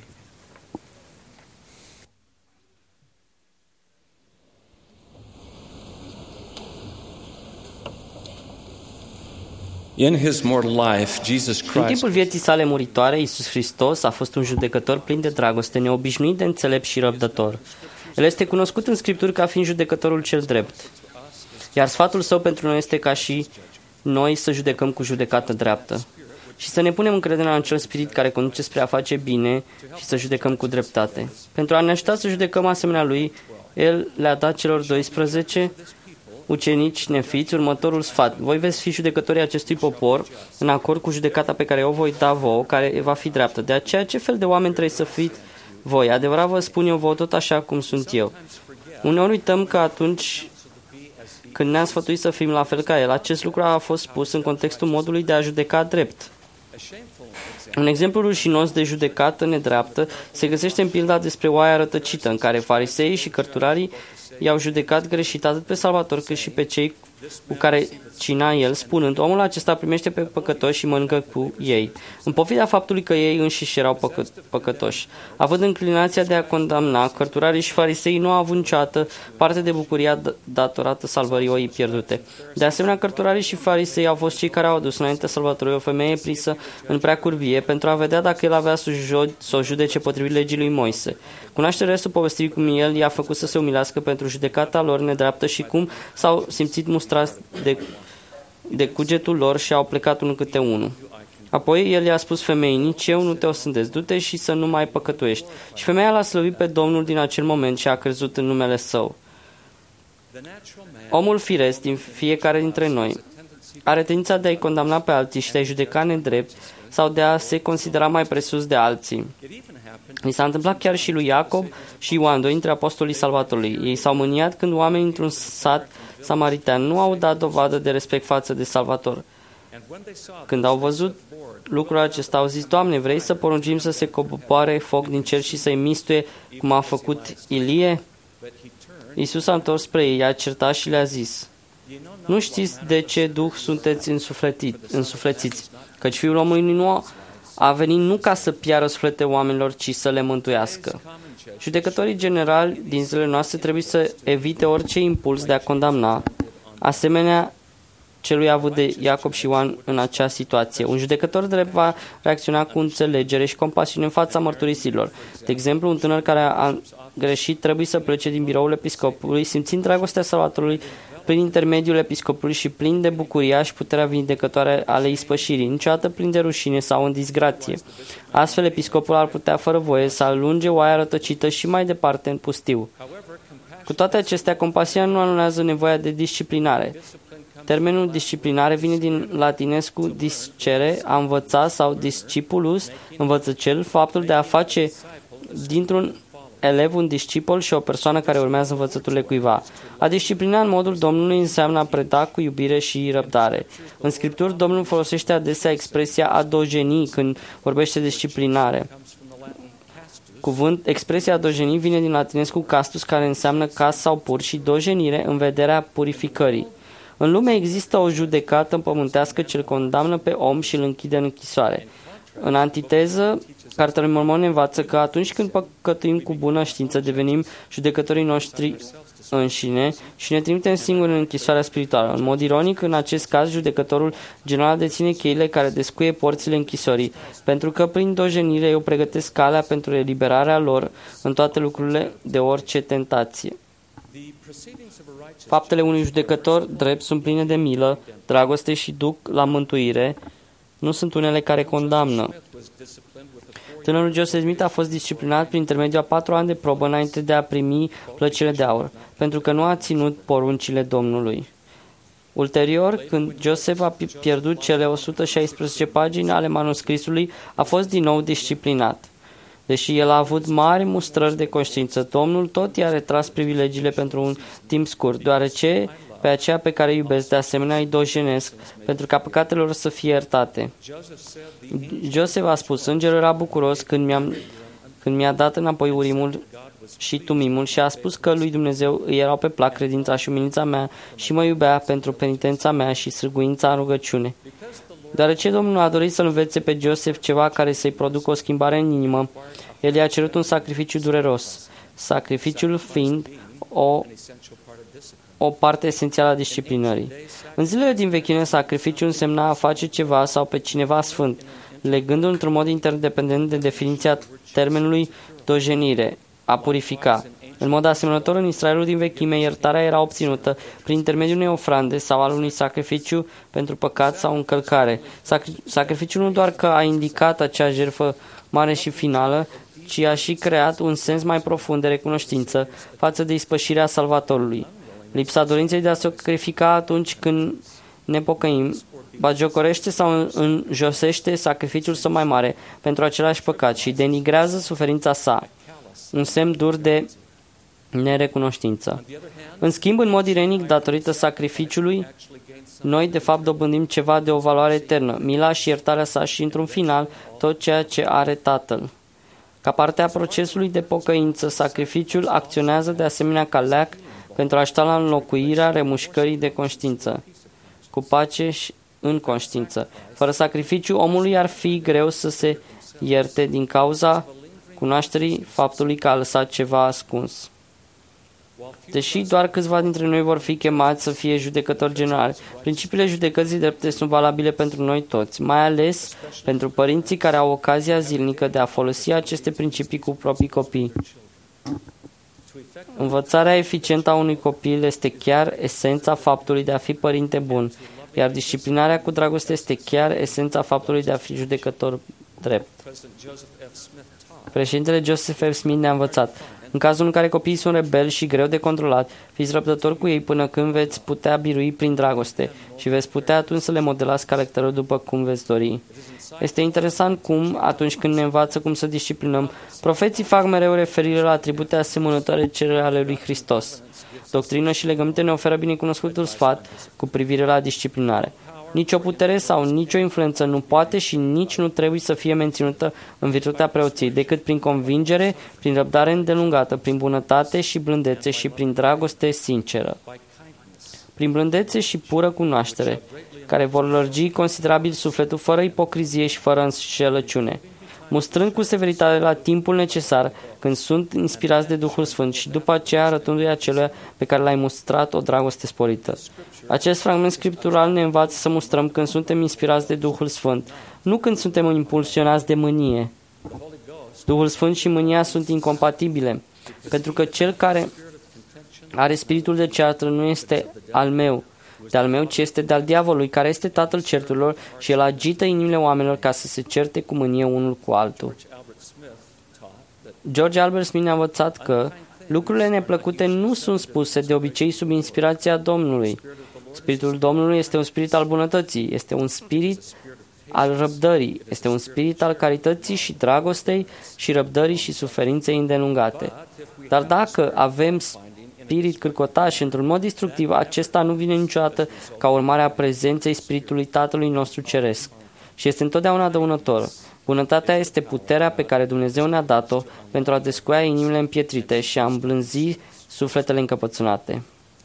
[SPEAKER 1] In his mortal life, Jesus
[SPEAKER 2] În
[SPEAKER 1] Christ
[SPEAKER 2] timpul vieții sale muritoare, Iisus Hristos a fost un judecător plin de dragoste, neobișnuit de înțelept și răbdător. El este cunoscut în Scripturi ca fiind judecătorul cel drept. Iar sfatul său pentru noi este ca și noi să judecăm cu judecată dreaptă și să ne punem încrederea în acel spirit care conduce spre a face bine și să judecăm cu dreptate. Pentru a ne ajuta să judecăm asemenea lui, el le-a dat celor doisprezece ucenici nefiți următorul sfat: voi veți fi judecătorii acestui popor în acord cu judecata pe care o voi da vouă, care va fi dreaptă. De aceea, ce fel de oameni trebuie să fiți voi? Adevărat vă spun eu vouă, tot așa cum sunt eu. Uneori uităm că atunci când ne-am sfătuit să fim la fel ca el, acest lucru a fost spus în contextul modului de a judeca drept. Un exemplu rușinos de judecată nedreaptă se găsește în pilda despre oaia rătăcită, în care fariseii și cărturarii i-au judecat greșit atât pe Salvator cât și pe cei cu care cina el, spunând: omul acesta primește pe păcătoși și mănâncă cu ei, în pofida faptului că ei înșiși erau păcă- păcătoși. Având înclinația de a condamna, cărturarii și farisei nu au avut niciodată parte de bucuria datorată salvării oii pierdute. De asemenea, cărturarii și farisei au fost cei care au adus înaintea Salvatorului o femeie prinsă în prea curvie pentru a vedea dacă el avea să o judece potrivit legii lui Moise. Cunoaște restul povestirii cum el i-a făcut să se umilească pentru judecata lor nedreaptă și cum s-au simțit mustrați de, de cugetul lor și au plecat unul câte unul. Apoi el i-a spus femeii: nici eu nu te osândesc, du-te și să nu mai păcătuiești. Și femeia l-a slăvit pe Domnul din acel moment și a crezut în numele său. Omul firesc din fiecare dintre noi are tendința de a-i condamna pe alții și de a-i judeca nedrept sau de a se considera mai presus de alții. Li s-a întâmplat chiar și lui Iacob și Ioan, doi dintre apostolii Salvatorului. Ei s-au mâniat când oamenii într-un sat samaritean nu au dat dovadă de respect față de Salvator. Când au văzut lucrul acesta, au zis: Doamne, vrei să poruncim să se coboare foc din cer și să-i mistuie cum a făcut Ilie? Iisus a întors spre ei, i-a certat și le-a zis: nu știți de ce duh sunteți însuflețiți, căci Fiul omului nu a venit nu ca să piară suflete oamenilor, ci să le mântuiască. Judecătorii generali din zilele noastre trebuie să evite orice impuls de a condamna, asemenea celui avut de Iacob și Ioan în acea situație. Un judecător drept va reacționa cu înțelegere și compasiune în fața mărturisirilor. De exemplu, un tânăr care a greșit trebuie să plece din biroul episcopului, simțind dragostea Salvatorului prin intermediul episcopului și plin de bucuria și puterea vindecătoare ale ispășirii, niciodată plin de rușine sau în disgrație. Astfel, episcopul ar putea fără voie să alunge oaia rătăcită și mai departe în pustiu. Cu toate acestea, compasiunea nu anulează nevoia de disciplinare. Termenul disciplinare vine din latinescu discere, a învăța, sau discipulus, învățăcel, faptul de a face dintr-un elev un discipol și o persoană care urmează învățăturile cuiva. A disciplina în modul Domnului înseamnă a preda cu iubire și răbdare. În Scripturi, Domnul folosește adesea expresia a dojeni când vorbește de disciplinare. Cuvânt, expresia dojeni vine din latinescu castus, care înseamnă cas sau pur, și dojenire în vederea purificării. În lume există o judecată împământească ce îl condamnă pe om și îl închide în închisoare. În antiteză, Cartea lui Mormon ne învață că atunci când păcătuim cu bună știință, devenim judecătorii noștri înșine și ne trimitem singuri în închisoarea spirituală. În mod ironic, în acest caz, judecătorul general deține cheile care descuie porțile închisorii, pentru că prin dojenire eu pregătesc calea pentru eliberarea lor în toate lucrurile de orice tentație. Faptele unui judecător drept sunt pline de milă, dragoste și duc la mântuire, nu sunt unele care condamnă. Tânărul Joseph Smith a fost disciplinat prin intermediul a patru ani de probă înainte de a primi plăcile de aur, pentru că nu a ținut poruncile Domnului. Ulterior, când Joseph a pierdut cele o sută șaisprezece pagini ale manuscrisului, a fost din nou disciplinat. Deși el a avut mari mustrări de conștiință, Domnul tot i-a retras privilegiile pentru un timp scurt, deoarece Pe aceea pe care îi iubesc, de asemenea îi dojenesc, pentru ca păcatele lor să fie iertate. Joseph a spus, îngerul era bucuros când, mi-am, când mi-a dat înapoi Urimul și Tumimul și a spus că lui Dumnezeu îi erau pe plac credința și umilința mea și mă iubea pentru penitența mea și sârguința în rugăciune. Deoarece Domnul a dorit să-l învețe pe Joseph ceva care să-i producă o schimbare în inimă, el i-a cerut un sacrificiu dureros, sacrificiul fiind o, o parte esențială a disciplinării. În zilele din vechime, sacrificiul însemna a face ceva sau pe cineva sfânt, legându-l într-un mod interdependent de definiția termenului dojenire, a purifica. În mod asemănător, în Israelul din vechime, iertarea era obținută prin intermediul unei ofrande sau al unui sacrificiu pentru păcat sau încălcare. Sacri- sacrificiul nu doar că a indicat acea jertfă mare și finală, ci a și creat un sens mai profund de recunoștință față de ispășirea Salvatorului. Lipsa dorinței de a sacrifica atunci când ne pocăim bagiocorește sau înjosește sacrificiul său mai mare pentru același păcat și denigrează suferința sa, un semn dur de nerecunoștință. În schimb, în mod ironic, datorită sacrificiului, noi de fapt dobândim ceva de o valoare eternă, mila și iertarea sa și, într-un final, tot ceea ce are Tatăl. Ca parte a procesului de pocăință, sacrificiul acționează de asemenea ca leac pentru a ajuta la înlocuirea remușcării de conștiință, cu pace și în conștiință. Fără sacrificiu, omului ar fi greu să se ierte din cauza cunoașterii faptului că a lăsat ceva ascuns. Deși doar câțiva dintre noi vor fi chemați să fie judecători generali, principiile judecății drepte sunt valabile pentru noi toți, mai ales pentru părinții care au ocazia zilnică de a folosi aceste principii cu proprii copii. Învățarea eficientă a unui copil este chiar esența faptului de a fi părinte bun, iar disciplinarea cu dragoste este chiar esența faptului de a fi judecător drept. Președintele Joseph F. Smith ne-a învățat: în cazul în care copiii sunt rebeli și greu de controlat, fiți răbdători cu ei până când veți putea birui prin dragoste și veți putea atunci să le modelați caracterul după cum veți dori. Este interesant cum, atunci când ne învață cum să disciplinăm, profeții fac mereu referire la atribute asemănătoare celor ale lui Hristos. Doctrină și legăminte ne oferă binecunoscutul sfat cu privire la disciplinare. Nici o putere sau nicio influență nu poate și nici nu trebuie să fie menținută în virtutea preoției, decât prin convingere, prin răbdare îndelungată, prin bunătate și blândețe și prin dragoste sinceră. Prin blândețe și pură cunoaștere, care vor lărgi considerabil sufletul fără ipocrizie și fără înșelăciune, mustrând cu severitate la timpul necesar când sunt inspirați de Duhul Sfânt și după aceea arătându-i acelea pe care l-ai mustrat o dragoste sporită. Acest fragment scriptural ne învață să mustrăm când suntem inspirați de Duhul Sfânt, nu când suntem impulsionați de mânie. Duhul Sfânt și mânia sunt incompatibile, pentru că cel care are spiritul de ceartă nu este al meu, de al meu, ci este de al diavolului, care este tatăl certurilor și el agită inimile oamenilor ca să se certe cu mânie unul cu altul. George Albert Smith ne-a învățat că lucrurile neplăcute nu sunt spuse de obicei sub inspirația Domnului. Spiritul Domnului este un spirit al bunătății, este un spirit al răbdării, este un spirit al carității și dragostei și răbdării și suferinței îndelungate. Dar dacă avem spirit cârcotaș într-un mod destructiv, acesta nu vine niciodată ca urmare a prezenței Spiritului Tatălui nostru Ceresc și este întotdeauna dăunător. Bunătatea este puterea pe care Dumnezeu ne-a dat-o pentru a descoia inimile împietrite și a îmblânzi sufletele încăpățânate.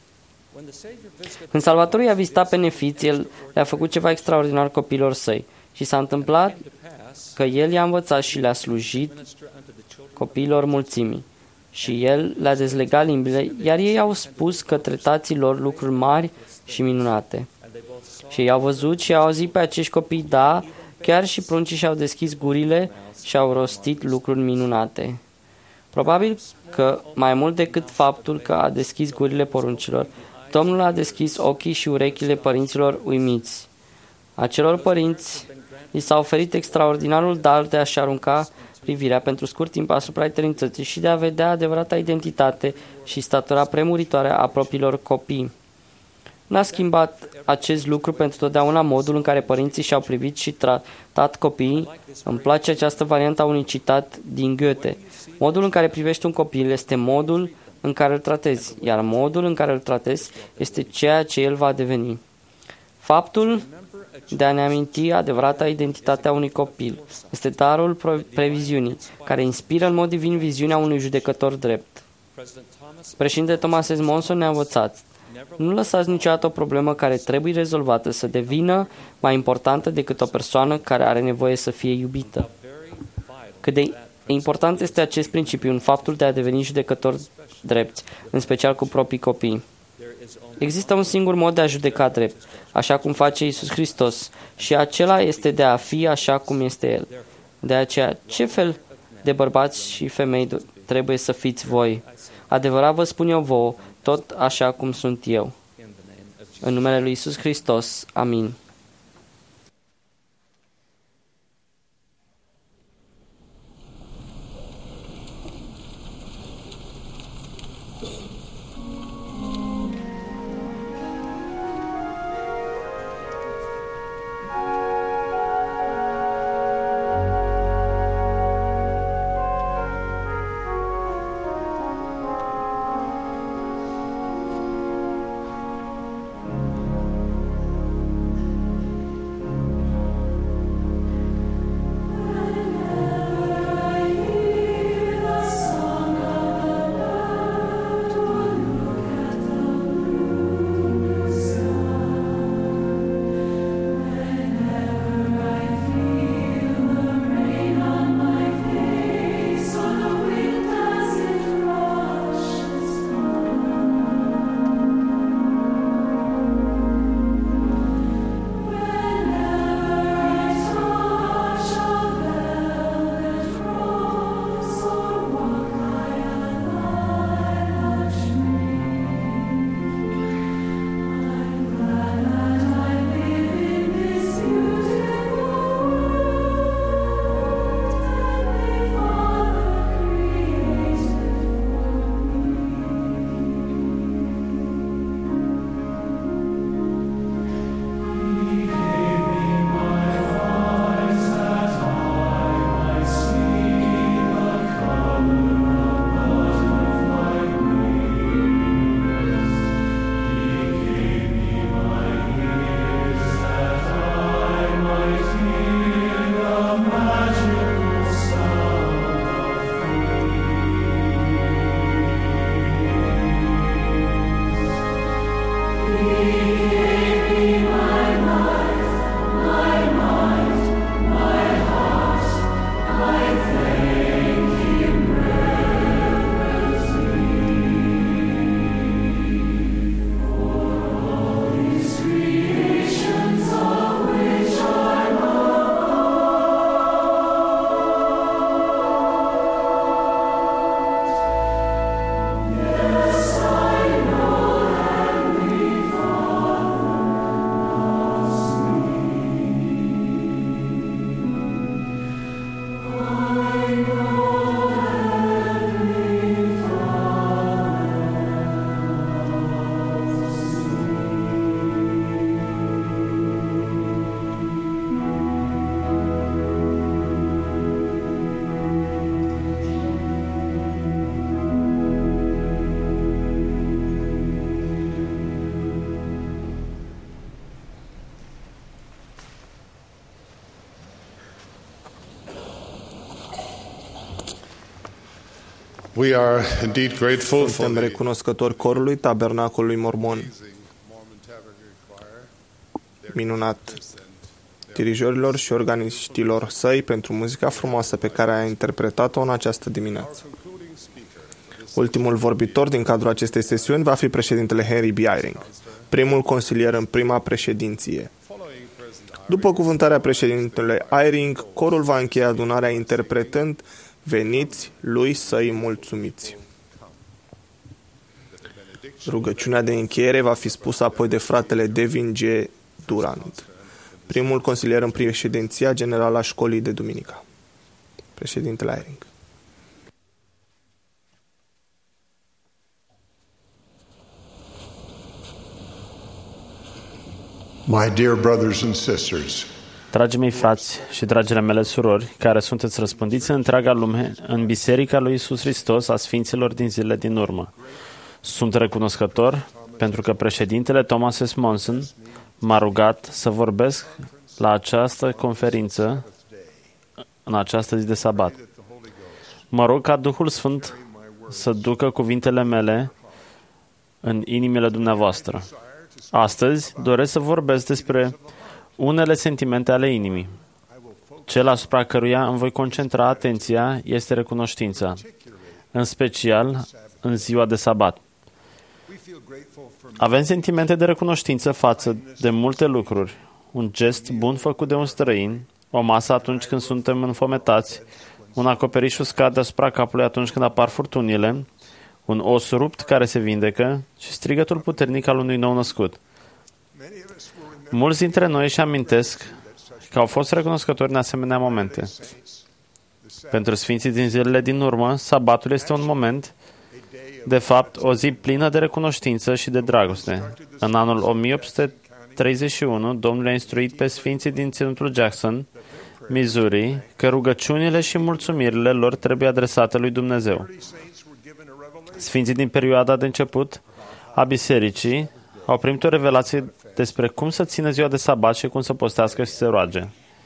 [SPEAKER 2] Când Salvatorul i-a vizitat pe nefiți, el le-a făcut ceva extraordinar copiilor săi și s-a întâmplat că el i-a învățat și le-a slujit copiilor mulțimii. Și el le-a dezlegat limbile, iar ei au spus către tații lor lucruri mari și minunate. Și ei au văzut și au auzit pe acești copii, da, chiar și pruncii și-au deschis gurile și au rostit lucruri minunate. Probabil că, mai mult decât faptul că a deschis gurile poruncilor, Domnul a deschis ochii și urechile părinților uimiți. Acelor părinți li s-a oferit extraordinarul dar de a-și arunca privirea pentru scurt timp asupra eternității și de a vedea adevărata identitate și statura premuritoare a propriilor copii. N-a schimbat acest lucru pentru totdeauna modul în care părinții și-au privit și tratat copiii. Îmi place această variantă a unui citat din Goethe. Modul în care privești un copil este modul în care îl tratezi, iar modul în care îl tratezi este ceea ce el va deveni. Faptul de a ne aminti adevărata identitatea unui copil este darul previziunii, care inspiră în mod divin viziunea unui judecător drept. Președinte Thomas S. Monson ne-a învățat: nu lăsați niciodată o problemă care trebuie rezolvată să devină mai importantă decât o persoană care are nevoie să fie iubită. Cât de important este acest principiu în faptul de a deveni judecător drept, în special cu proprii copii. Există un singur mod de a judeca drept, așa cum face Iisus Hristos, și acela este de a fi așa cum este El. De aceea, ce fel de bărbați și femei trebuie să fiți voi? Adevărat vă spun eu vouă, tot așa cum sunt eu. În numele lui Iisus Hristos. Amin.
[SPEAKER 4] We are indeed grateful for
[SPEAKER 3] Suntem
[SPEAKER 4] the
[SPEAKER 3] recunoscători corului Tabernacolului Mormon, minunat, dirijorilor și organiștilor săi pentru muzica frumoasă pe care a interpretat-o în această dimineață. Ultimul vorbitor din cadrul acestei sesiuni va fi președintele Henry B. Eyring, primul consilier în prima președinție. După cuvântarea președintelui Eyring, corul va încheia adunarea interpretând "Veniți lui să-i mulțumiți". Rugăciunea de încheiere va fi spusă apoi de fratele Devin G. Durant, primul consilier în președinția generală a școlii de duminica. Președintele Eyring.
[SPEAKER 7] My dear brothers and sisters,
[SPEAKER 11] Dragii mei frați și dragile mele surori, care sunteți răspândiți în întreaga lume, în Biserica lui Iisus Hristos a Sfinților din zilele din urmă, sunt recunoscător pentru că președintele Thomas S. Monson m-a rugat să vorbesc la această conferință în această zi de sabat. Mă rog ca Duhul Sfânt să ducă cuvintele mele în inimile dumneavoastră. Astăzi doresc să vorbesc despre unele sentimente ale inimii. Cel asupra căruia îmi voi concentra atenția este recunoștința, în special în ziua de sabat. Avem sentimente de recunoștință față de multe lucruri. Un gest bun făcut de un străin, o masă atunci când suntem înfometați, un acoperiș uscat deasupra capului atunci când apar furtunile, un os rupt care se vindecă și strigătul puternic al unui nou născut. Mulți dintre noi își amintesc că au fost recunoscători în asemenea momente. Pentru sfinții din zilele din urmă, sabatul este un moment, de fapt, o zi plină de recunoștință și de dragoste. În anul o mie opt sute treizeci și unu, Domnul a instruit pe sfinții din ținutul Jackson, Missouri, că rugăciunile și mulțumirile lor trebuie adresate lui Dumnezeu. Sfinții din perioada de început a bisericii au primit o revelație despre cum să țină ziua de sabat și cum să postească și să se roage.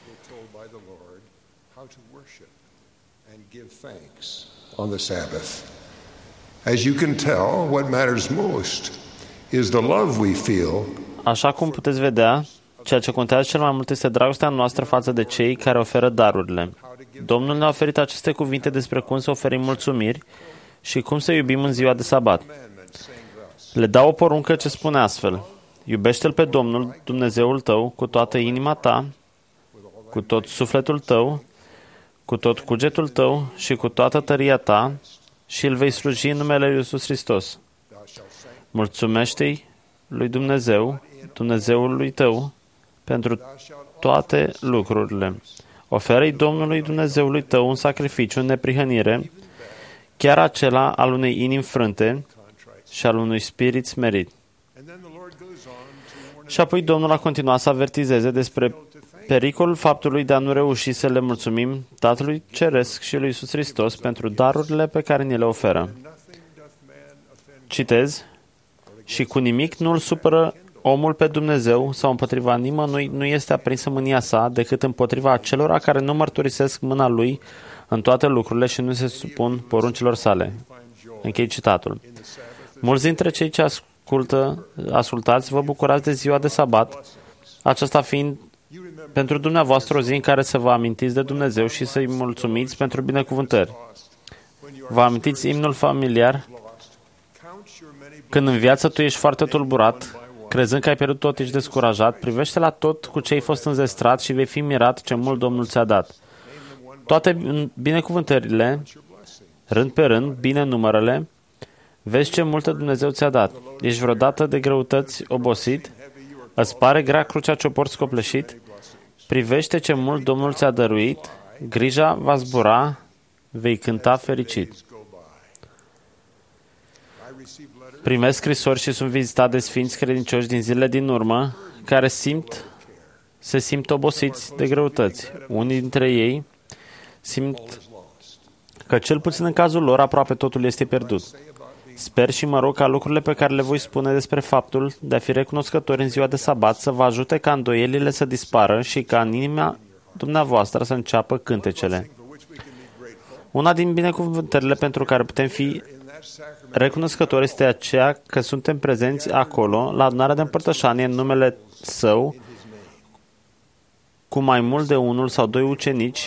[SPEAKER 12] On the Sabbath. As you can tell, what matters most is the love we feel.
[SPEAKER 11] Așa cum puteți vedea, ceea ce contează cel mai mult este dragostea noastră față de cei care oferă darurile. Domnul ne-a oferit aceste cuvinte despre cum să oferim mulțumiri și cum să iubim în ziua de sabat. Le dau o poruncă ce spune astfel: iubește-L pe Domnul, Dumnezeul tău, cu toată inima ta, cu tot sufletul tău, cu tot cugetul tău și cu toată tăria ta, și îl vei sluji în numele lui Iisus Hristos. Mulțumește-i lui Dumnezeu, Dumnezeul lui tău, pentru toate lucrurile. Oferă-i Domnului Dumnezeului tău un sacrificiu în neprihănire, chiar acela al unei inimi frânte și al unui spirit smerit. Și apoi Domnul a continuat să avertizeze despre pericolul faptului de a nu reuși să le mulțumim Tatălui Ceresc și lui Iisus Hristos pentru darurile pe care ni le oferă. Citez: și cu nimic nu îl supără omul pe Dumnezeu sau împotriva nimănui nu este aprinsă mânia sa decât împotriva acelora care nu mărturisesc mâna lui în toate lucrurile și nu se supun poruncilor sale. Închei citatul. Mulți dintre cei ce ascultă, ascultați vă bucurați de ziua de sabat, aceasta fiind pentru dumneavoastră o zi în care să vă amintiți de Dumnezeu și să-i mulțumiți pentru binecuvântări. Vă amintiți imnul familiar? Când în viață tu ești foarte tulburat, crezând că ai pierdut tot, ești descurajat, privește la tot cu ce ai fost înzestrat și vei fi mirat ce mult Domnul ți-a dat. Toate binecuvântările, rând pe rând, bine numărele, vezi ce multă Dumnezeu ți-a dat. Ești vreodată de greutăți obosit? Îți pare grea crucea ce o porți copleșit? Privește ce mult Domnul ți-a dăruit, grija va zbura, vei cânta fericit. Primesc scrisori și sunt vizitat de sfinți credincioși din zilele din urmă, care simt, se simt obosiți de greutăți. Unii dintre ei simt că cel puțin în cazul lor aproape totul este pierdut. Sper și mă rog ca lucrurile pe care le voi spune despre faptul de a fi recunoscători în ziua de sabat să vă ajute ca îndoielile să dispară și ca în inima dumneavoastră să înceapă cântecele. Una din binecuvântările pentru care putem fi recunoscători este aceea că suntem prezenți acolo, la adunarea de împărtășanie, în numele Său, cu mai mult de unul sau doi ucenici,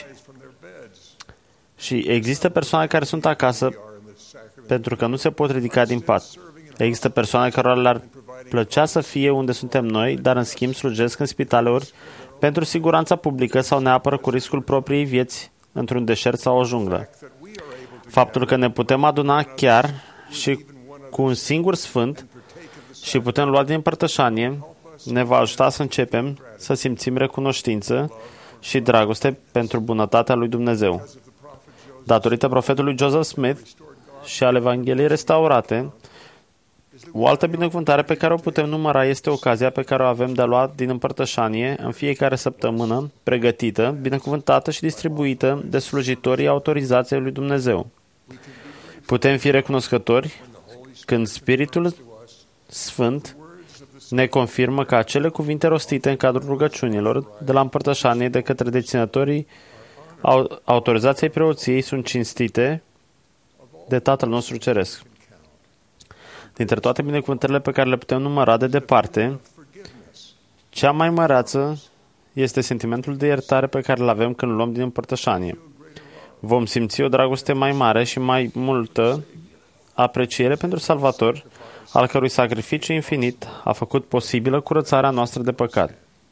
[SPEAKER 11] și există persoane care sunt acasă pentru că nu se pot ridica din pat. Există persoane care le-ar plăcea să fie unde suntem noi, dar în schimb slujesc în spitaleuri pentru siguranța publică sau ne apără cu riscul propriei vieți într-un deșert sau o junglă. Faptul că ne putem aduna chiar și cu un singur sfânt și putem lua din împărtășanie ne va ajuta să începem să simțim recunoștință și dragoste pentru bunătatea lui Dumnezeu. Datorită profetului Joseph Smith și al Evangheliei restaurate, O altă binecuvântare pe care o putem număra este ocazia pe care o avem de a lua din împărtășanie în fiecare săptămână, pregătită, binecuvântată și distribuită de slujitorii autorizați ai lui Dumnezeu. Putem fi recunoscători când Spiritul Sfânt ne confirmă că acele cuvinte rostite în cadrul rugăciunilor de la împărtășanie de către deținătorii autorizației preoției sunt cinstite de Tatăl nostru Ceresc. Dintre toate binecuvântările pe care le putem număra de departe, cea mai măreață este sentimentul de iertare pe care îl avem când luăm din împărtășanie. Vom simți o dragoste mai mare și mai multă apreciere pentru Salvator, al cărui sacrificiu infinit a făcut posibilă curățarea noastră de păcat.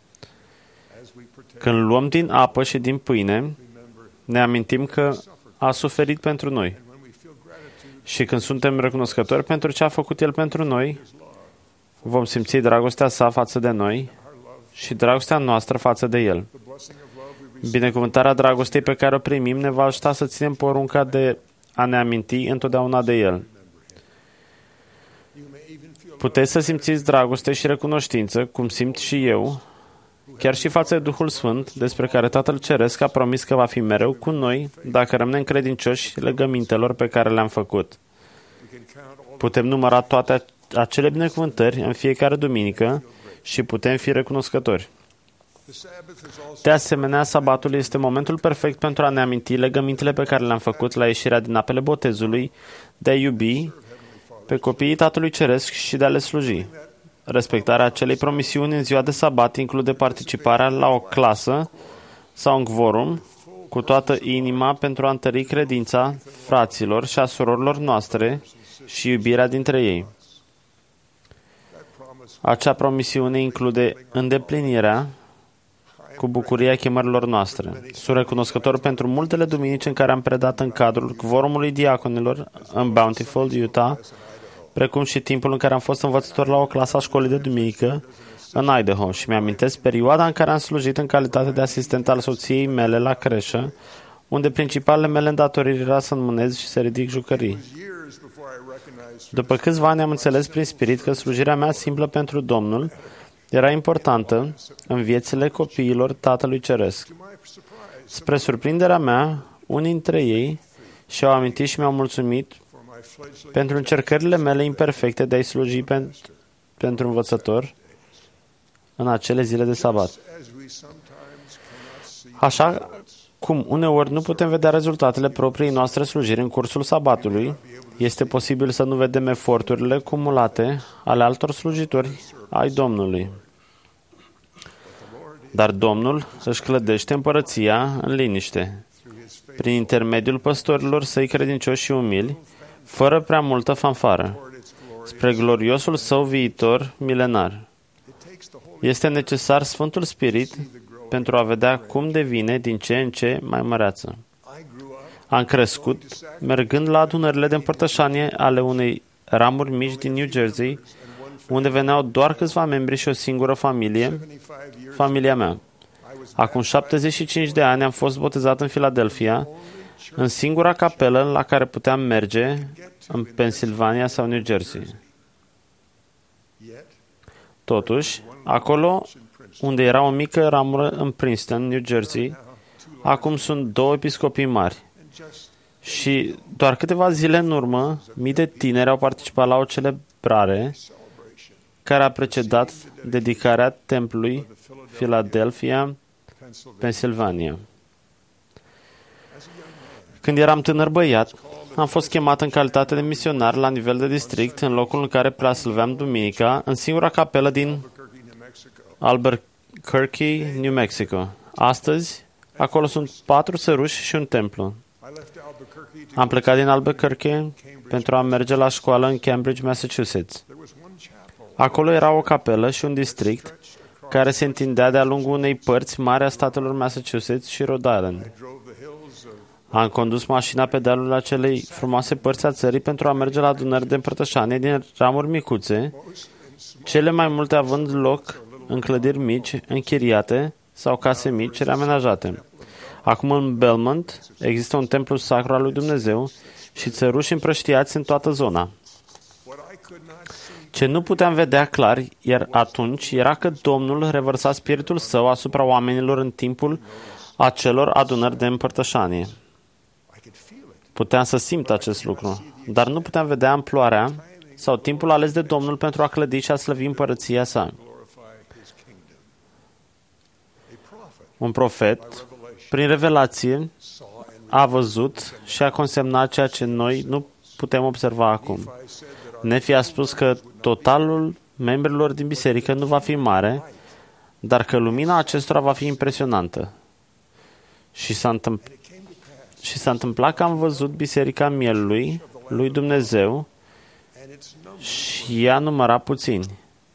[SPEAKER 11] Când luăm din apă și din pâine, ne amintim că a suferit pentru noi. Și când suntem recunoscători pentru ce a făcut El pentru noi, vom simți dragostea sa față de noi și dragostea noastră față de El. Binecuvântarea dragostei pe care o primim ne va ajuta să ținem porunca de a ne aminti întotdeauna de El. Puteți să simțiți dragoste și recunoștință, cum simt și eu, chiar și față de Duhul Sfânt, despre care Tatăl Ceresc a promis că va fi mereu cu noi dacă rămânem credincioși legămintelor pe care le-am făcut. Putem număra toate acele binecuvântări în fiecare duminică și putem fi recunoscători. De asemenea, sabatul este momentul perfect pentru a ne aminti legămintele pe care le-am făcut la ieșirea din apele botezului, de a iubi pe copiii Tatălui Ceresc și de a le sluji. Respectarea acelei promisiuni în ziua de sabat include participarea la o clasă sau un quorum cu toată inima pentru a întări credința fraților și a surorilor noastre și iubirea dintre ei. Acea promisiune include îndeplinirea cu bucuria chemărilor noastre. Sunt recunoscător pentru multele duminici în care am predat în cadrul quorumului diaconilor în Bountiful, Utah, precum și timpul în care am fost învățător la o clasă a școlii de duminică în Idaho și mi-amintesc perioada în care am slujit în calitate de asistent al soției mele la creșă, unde principalele mele îndatoriri era să înmânez și să ridic jucării. După câțiva ani am înțeles prin spirit că slujirea mea simplă pentru Domnul era importantă în viețile copiilor Tatălui Ceresc. Spre surprinderea mea, unii dintre ei și-au amintit și mi-au mulțumit pentru încercările mele imperfecte de a-i sluji pen, pentru învățător în acele zile de sabat. Așa cum uneori nu putem vedea rezultatele propriei noastre slujiri în cursul sabatului, este posibil să nu vedem eforturile cumulate ale altor slujitori ai Domnului. Dar Domnul își clădește împărăția în liniște, prin intermediul păstorilor săi credincioși și umili, fără prea multă fanfară, spre gloriosul său viitor milenar. Este necesar Sfântul Spirit pentru a vedea cum devine din ce în ce mai măreață. Am crescut mergând la adunările de împărtășanie ale unei ramuri mici din New Jersey, unde veneau doar câțiva membri și o singură familie, familia mea. Acum șaptezeci și cinci de ani am fost botezat în Philadelphia, în singura capelă la care puteam merge în Pennsylvania sau New Jersey. Totuși, acolo unde era o mică ramură în Princeton, New Jersey, acum sunt două episcopii mari. Și doar câteva zile în urmă, mii de tineri au participat la o celebrare care a precedat dedicarea templului Philadelphia, Pennsylvania. Când eram tânăr băiat, am fost chemat în calitate de misionar la nivel de district, în locul în care preaslăveam duminica, în singura capelă din Albuquerque, New Mexico. Astăzi, acolo sunt patru săruși și un templu. Am plecat din Albuquerque pentru a merge la școală în Cambridge, Massachusetts. Acolo era o capelă și un district care se întindea de-a lungul unei părți mari a statelor Massachusetts și Rhode Island. Am condus mașina pe dealul acelei frumoase părți a țării pentru a merge la adunări de împărtășanie din ramuri micuțe, cele mai multe având loc în clădiri mici, închiriate sau case mici, reamenajate. Acum în Belmont există un templu sacru al lui Dumnezeu și țăruși împrăștiați în toată zona. Ce nu puteam vedea clar, iar atunci era că Domnul revărsa Spiritul Său asupra oamenilor în timpul acelor adunări de împărtășanie. Puteam să simt acest lucru, dar nu puteam vedea amploarea sau timpul ales de Domnul pentru a clădi și a slăvi împărăția Sa. Un profet, prin revelație, a văzut și a consemnat ceea ce noi nu putem observa acum. Nefi a spus că totalul membrilor din biserică nu va fi mare, dar că lumina acestora va fi impresionantă. Și s-a întâmplat, și s-a întâmplat că am văzut biserica mielului lui Dumnezeu și ea număra puțini.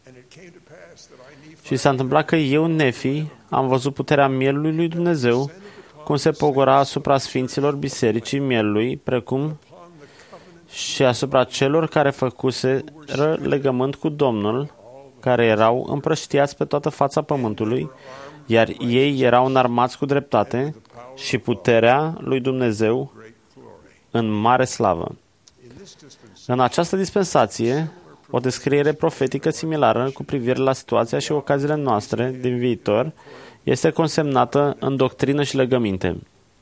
[SPEAKER 11] Și s-a întâmplat că eu, Nefi, am văzut puterea mielului lui Dumnezeu cum se pogora asupra sfinților bisericii mielului, precum și asupra celor care făcuseră legământ cu Domnul, care erau împrăștiați pe toată fața pământului, iar ei erau înarmați cu dreptate și puterea lui Dumnezeu în mare slavă. În această dispensație, o descriere profetică similară cu privire la situația și ocaziile noastre din viitor este consemnată în doctrină și legăminte.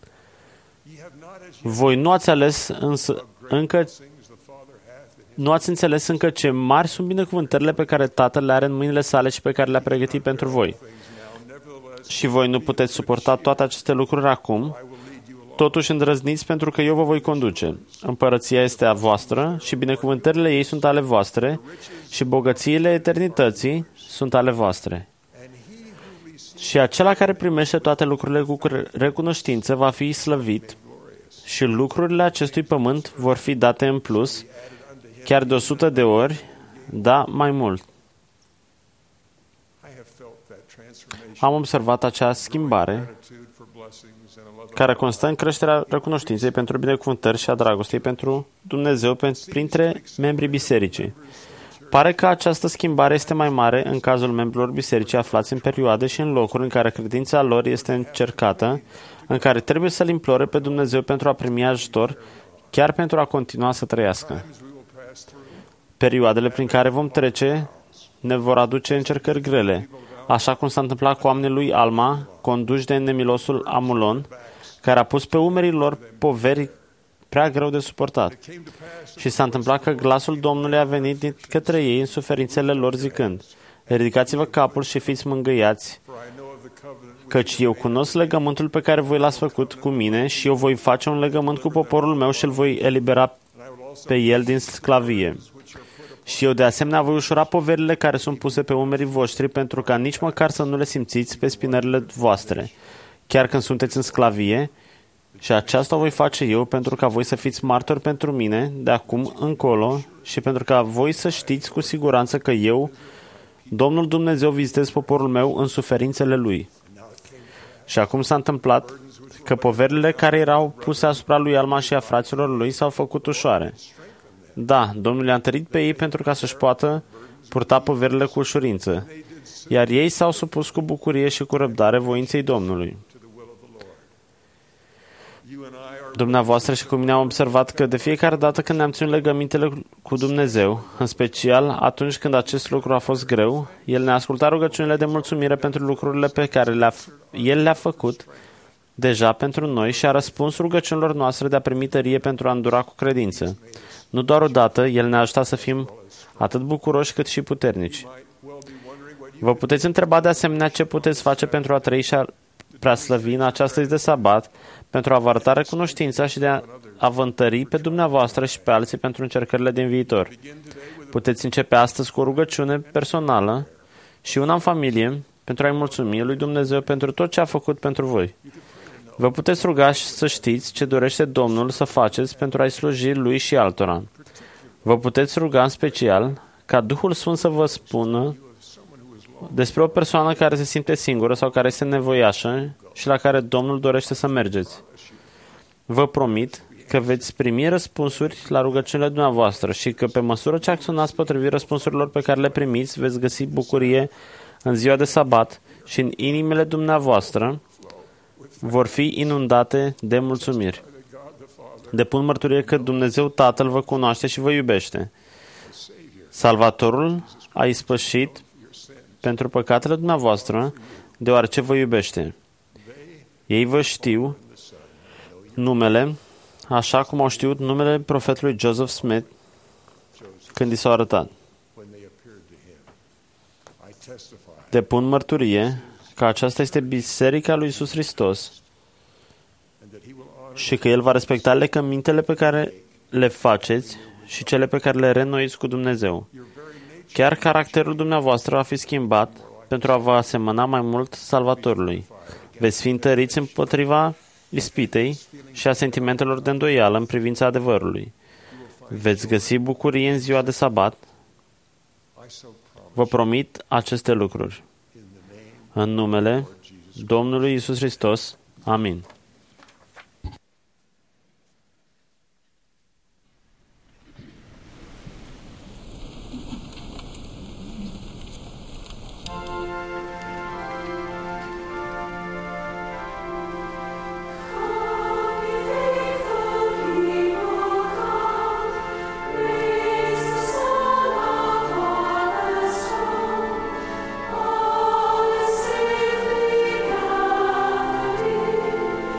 [SPEAKER 11] Voi nu ați ales însă încă nu ați înțeles încă ce mari sunt binecuvântările pe care Tatăl le are în mâinile sale și pe care le-a pregătit pentru voi. Și voi nu puteți suporta toate aceste lucruri acum, totuși îndrăzniți pentru că eu vă voi conduce. Împărăția este a voastră și binecuvântările ei sunt ale voastre și bogățiile eternității sunt ale voastre. Și acela care primește toate lucrurile cu recunoștință va fi slăvit și lucrurile acestui pământ vor fi date în plus, chiar de o sută de ori, da, mai mult. Am observat acea schimbare care constă în creșterea recunoștinței pentru binecuvântări și a dragostei pentru Dumnezeu printre membrii bisericii. Pare că această schimbare este mai mare în cazul membrilor bisericii aflați în perioade și în locuri în care credința lor este încercată, în care trebuie să-L implore pe Dumnezeu pentru a primi ajutor, chiar pentru a continua să trăiască. Perioadele prin care vom trece ne vor aduce încercări grele, așa cum s-a întâmplat cu oamenii lui Alma, conduși de nemilosul Amulon, care a pus pe umerii lor poveri prea greu de suportat. Și s-a întâmplat că glasul Domnului a venit către ei în suferințele lor zicând: ridicați-vă capul și fiți mângâiați, căci eu cunosc legământul pe care voi l-ați făcut cu mine și eu voi face un legământ cu poporul meu și îl voi elibera pe el din sclavie. Și eu de asemenea voi ușura poverile care sunt puse pe umerii voștri, pentru ca nici măcar să nu le simțiți pe spinările voastre, chiar când sunteți în sclavie, și aceasta o voi face eu pentru ca voi să fiți martori pentru mine de acum încolo și pentru ca voi să știți cu siguranță că eu, Domnul Dumnezeu, vizitez poporul meu în suferințele lui. Și acum s-a întâmplat că poverile care erau puse asupra lui Alma și a fraților lui s-au făcut ușoare. Da, Domnul i-a întărit pe ei pentru ca să-și poată purta poverile cu ușurință, iar ei s-au supus cu bucurie și cu răbdare voinței Domnului. Dumneavoastră și cu mine am observat că de fiecare dată când ne-am ținut legămintele cu Dumnezeu, în special atunci când acest lucru a fost greu, El ne-a ascultat rugăciunile de mulțumire pentru lucrurile pe care le-a, El le-a făcut deja pentru noi și a răspuns rugăciunilor noastre de a primi tărie pentru a îndura cu credință. Nu doar odată, El ne-a ajutat să fim atât bucuroși cât și puternici. Vă puteți întreba de asemenea ce puteți face pentru a trăi și a preaslăvi în această zi de sabat, pentru a vă arăta recunoștința și de a, a vă întări pe dumneavoastră și pe alții pentru încercările din viitor. Puteți începe astăzi cu o rugăciune personală și una în familie pentru a-i mulțumi lui Dumnezeu pentru tot ce a făcut pentru voi. Vă puteți ruga și să știți ce dorește Domnul să faceți pentru a-i sluji Lui și altora. Vă puteți ruga în special ca Duhul Sfânt să vă spună despre o persoană care se simte singură sau care este nevoiașă și la care Domnul dorește să mergeți. Vă promit că veți primi răspunsuri la rugăciunile dumneavoastră și că pe măsură ce acționați potrivit răspunsurilor pe care le primiți, veți găsi bucurie în ziua de sabat și în inimile dumneavoastră vor fi inundate de mulțumiri. Depun mărturie că Dumnezeu Tatăl vă cunoaște și vă iubește. Salvatorul a ispășit pentru păcatele dumneavoastră, deoarece vă iubește. Ei vă știu numele, așa cum au știut numele profetului Joseph Smith când i s-au arătat. Depun mărturie că aceasta este Biserica lui Iisus Hristos și că El va respecta legămintele pe care le faceți și cele pe care le reînnoiți cu Dumnezeu. Chiar caracterul dumneavoastră va fi schimbat pentru a vă asemăna mai mult Salvatorului. Veți fi întăriți împotriva ispitei și a sentimentelor de îndoială în privința adevărului. Veți găsi bucurie în ziua de sabat. Vă promit aceste lucruri. În numele Domnului Iisus Hristos. Amin.
[SPEAKER 13] All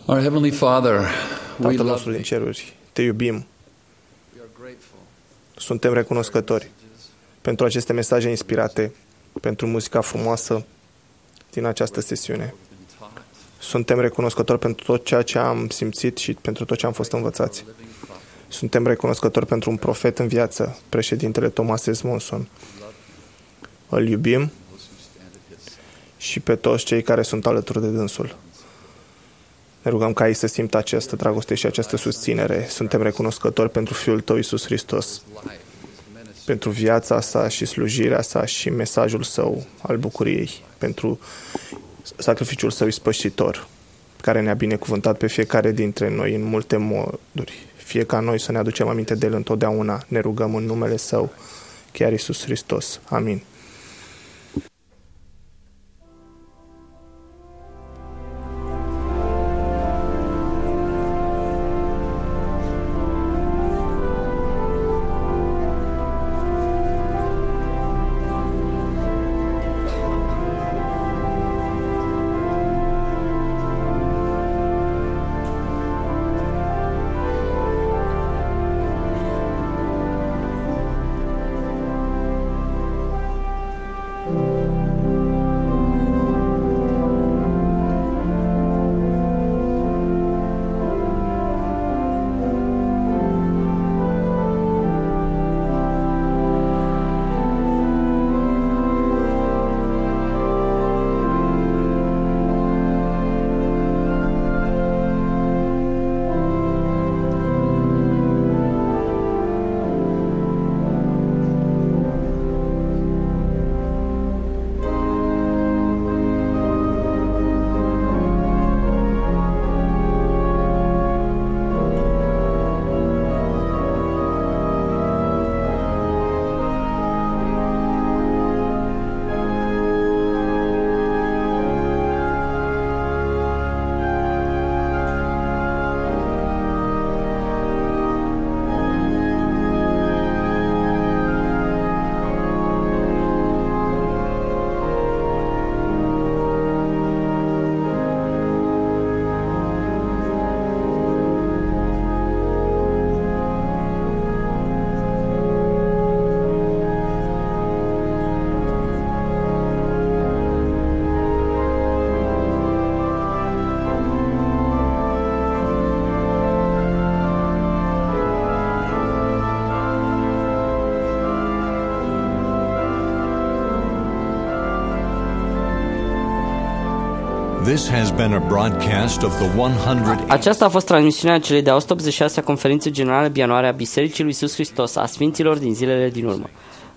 [SPEAKER 5] Our Heavenly Father, we
[SPEAKER 3] Tatăl
[SPEAKER 5] love
[SPEAKER 3] nostru din ceruri, te iubim. Suntem recunoscători pentru aceste mesaje inspirate, pentru muzica frumoasă din această sesiune. Suntem recunoscători pentru tot ceea ce am simțit și pentru tot ce am fost învățați. Suntem recunoscători pentru un profet în viață, președintele Thomas S. Monson. Îl iubim și pe toți cei care sunt alături de dânsul. Ne rugăm ca ei să simtă această dragoste și această susținere. Suntem recunoscători pentru Fiul Tău, Iisus Hristos, pentru viața sa și slujirea sa și mesajul Său al bucuriei, pentru sacrificiul Său ispășitor, care ne-a binecuvântat pe fiecare dintre noi în multe moduri. Fie ca noi să ne aducem aminte de El întotdeauna. Ne rugăm în numele Său, chiar Iisus Hristos. Amin.
[SPEAKER 13] This has been a broadcast of the one hundred...
[SPEAKER 2] Aceasta a fost transmisiunea celei de-a o sută optzeci și șasea Conferințe Generale Bianuare a Bisericii lui Iisus Hristos a Sfinților din zilele din urmă.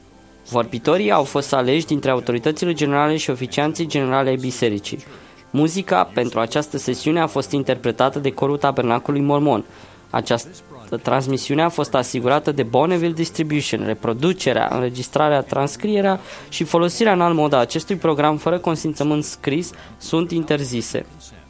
[SPEAKER 2] Vorbitorii au fost aleși dintre autoritățile generale și oficianții generale ai bisericii. Muzica pentru această sesiune a fost interpretată de Corul Tabernacului Mormon. Această transmisiune a fost asigurată de Bonneville Distribution. Reproducerea, înregistrarea, transcrierea și folosirea în alt mod a acestui program fără consimțământ scris sunt interzise.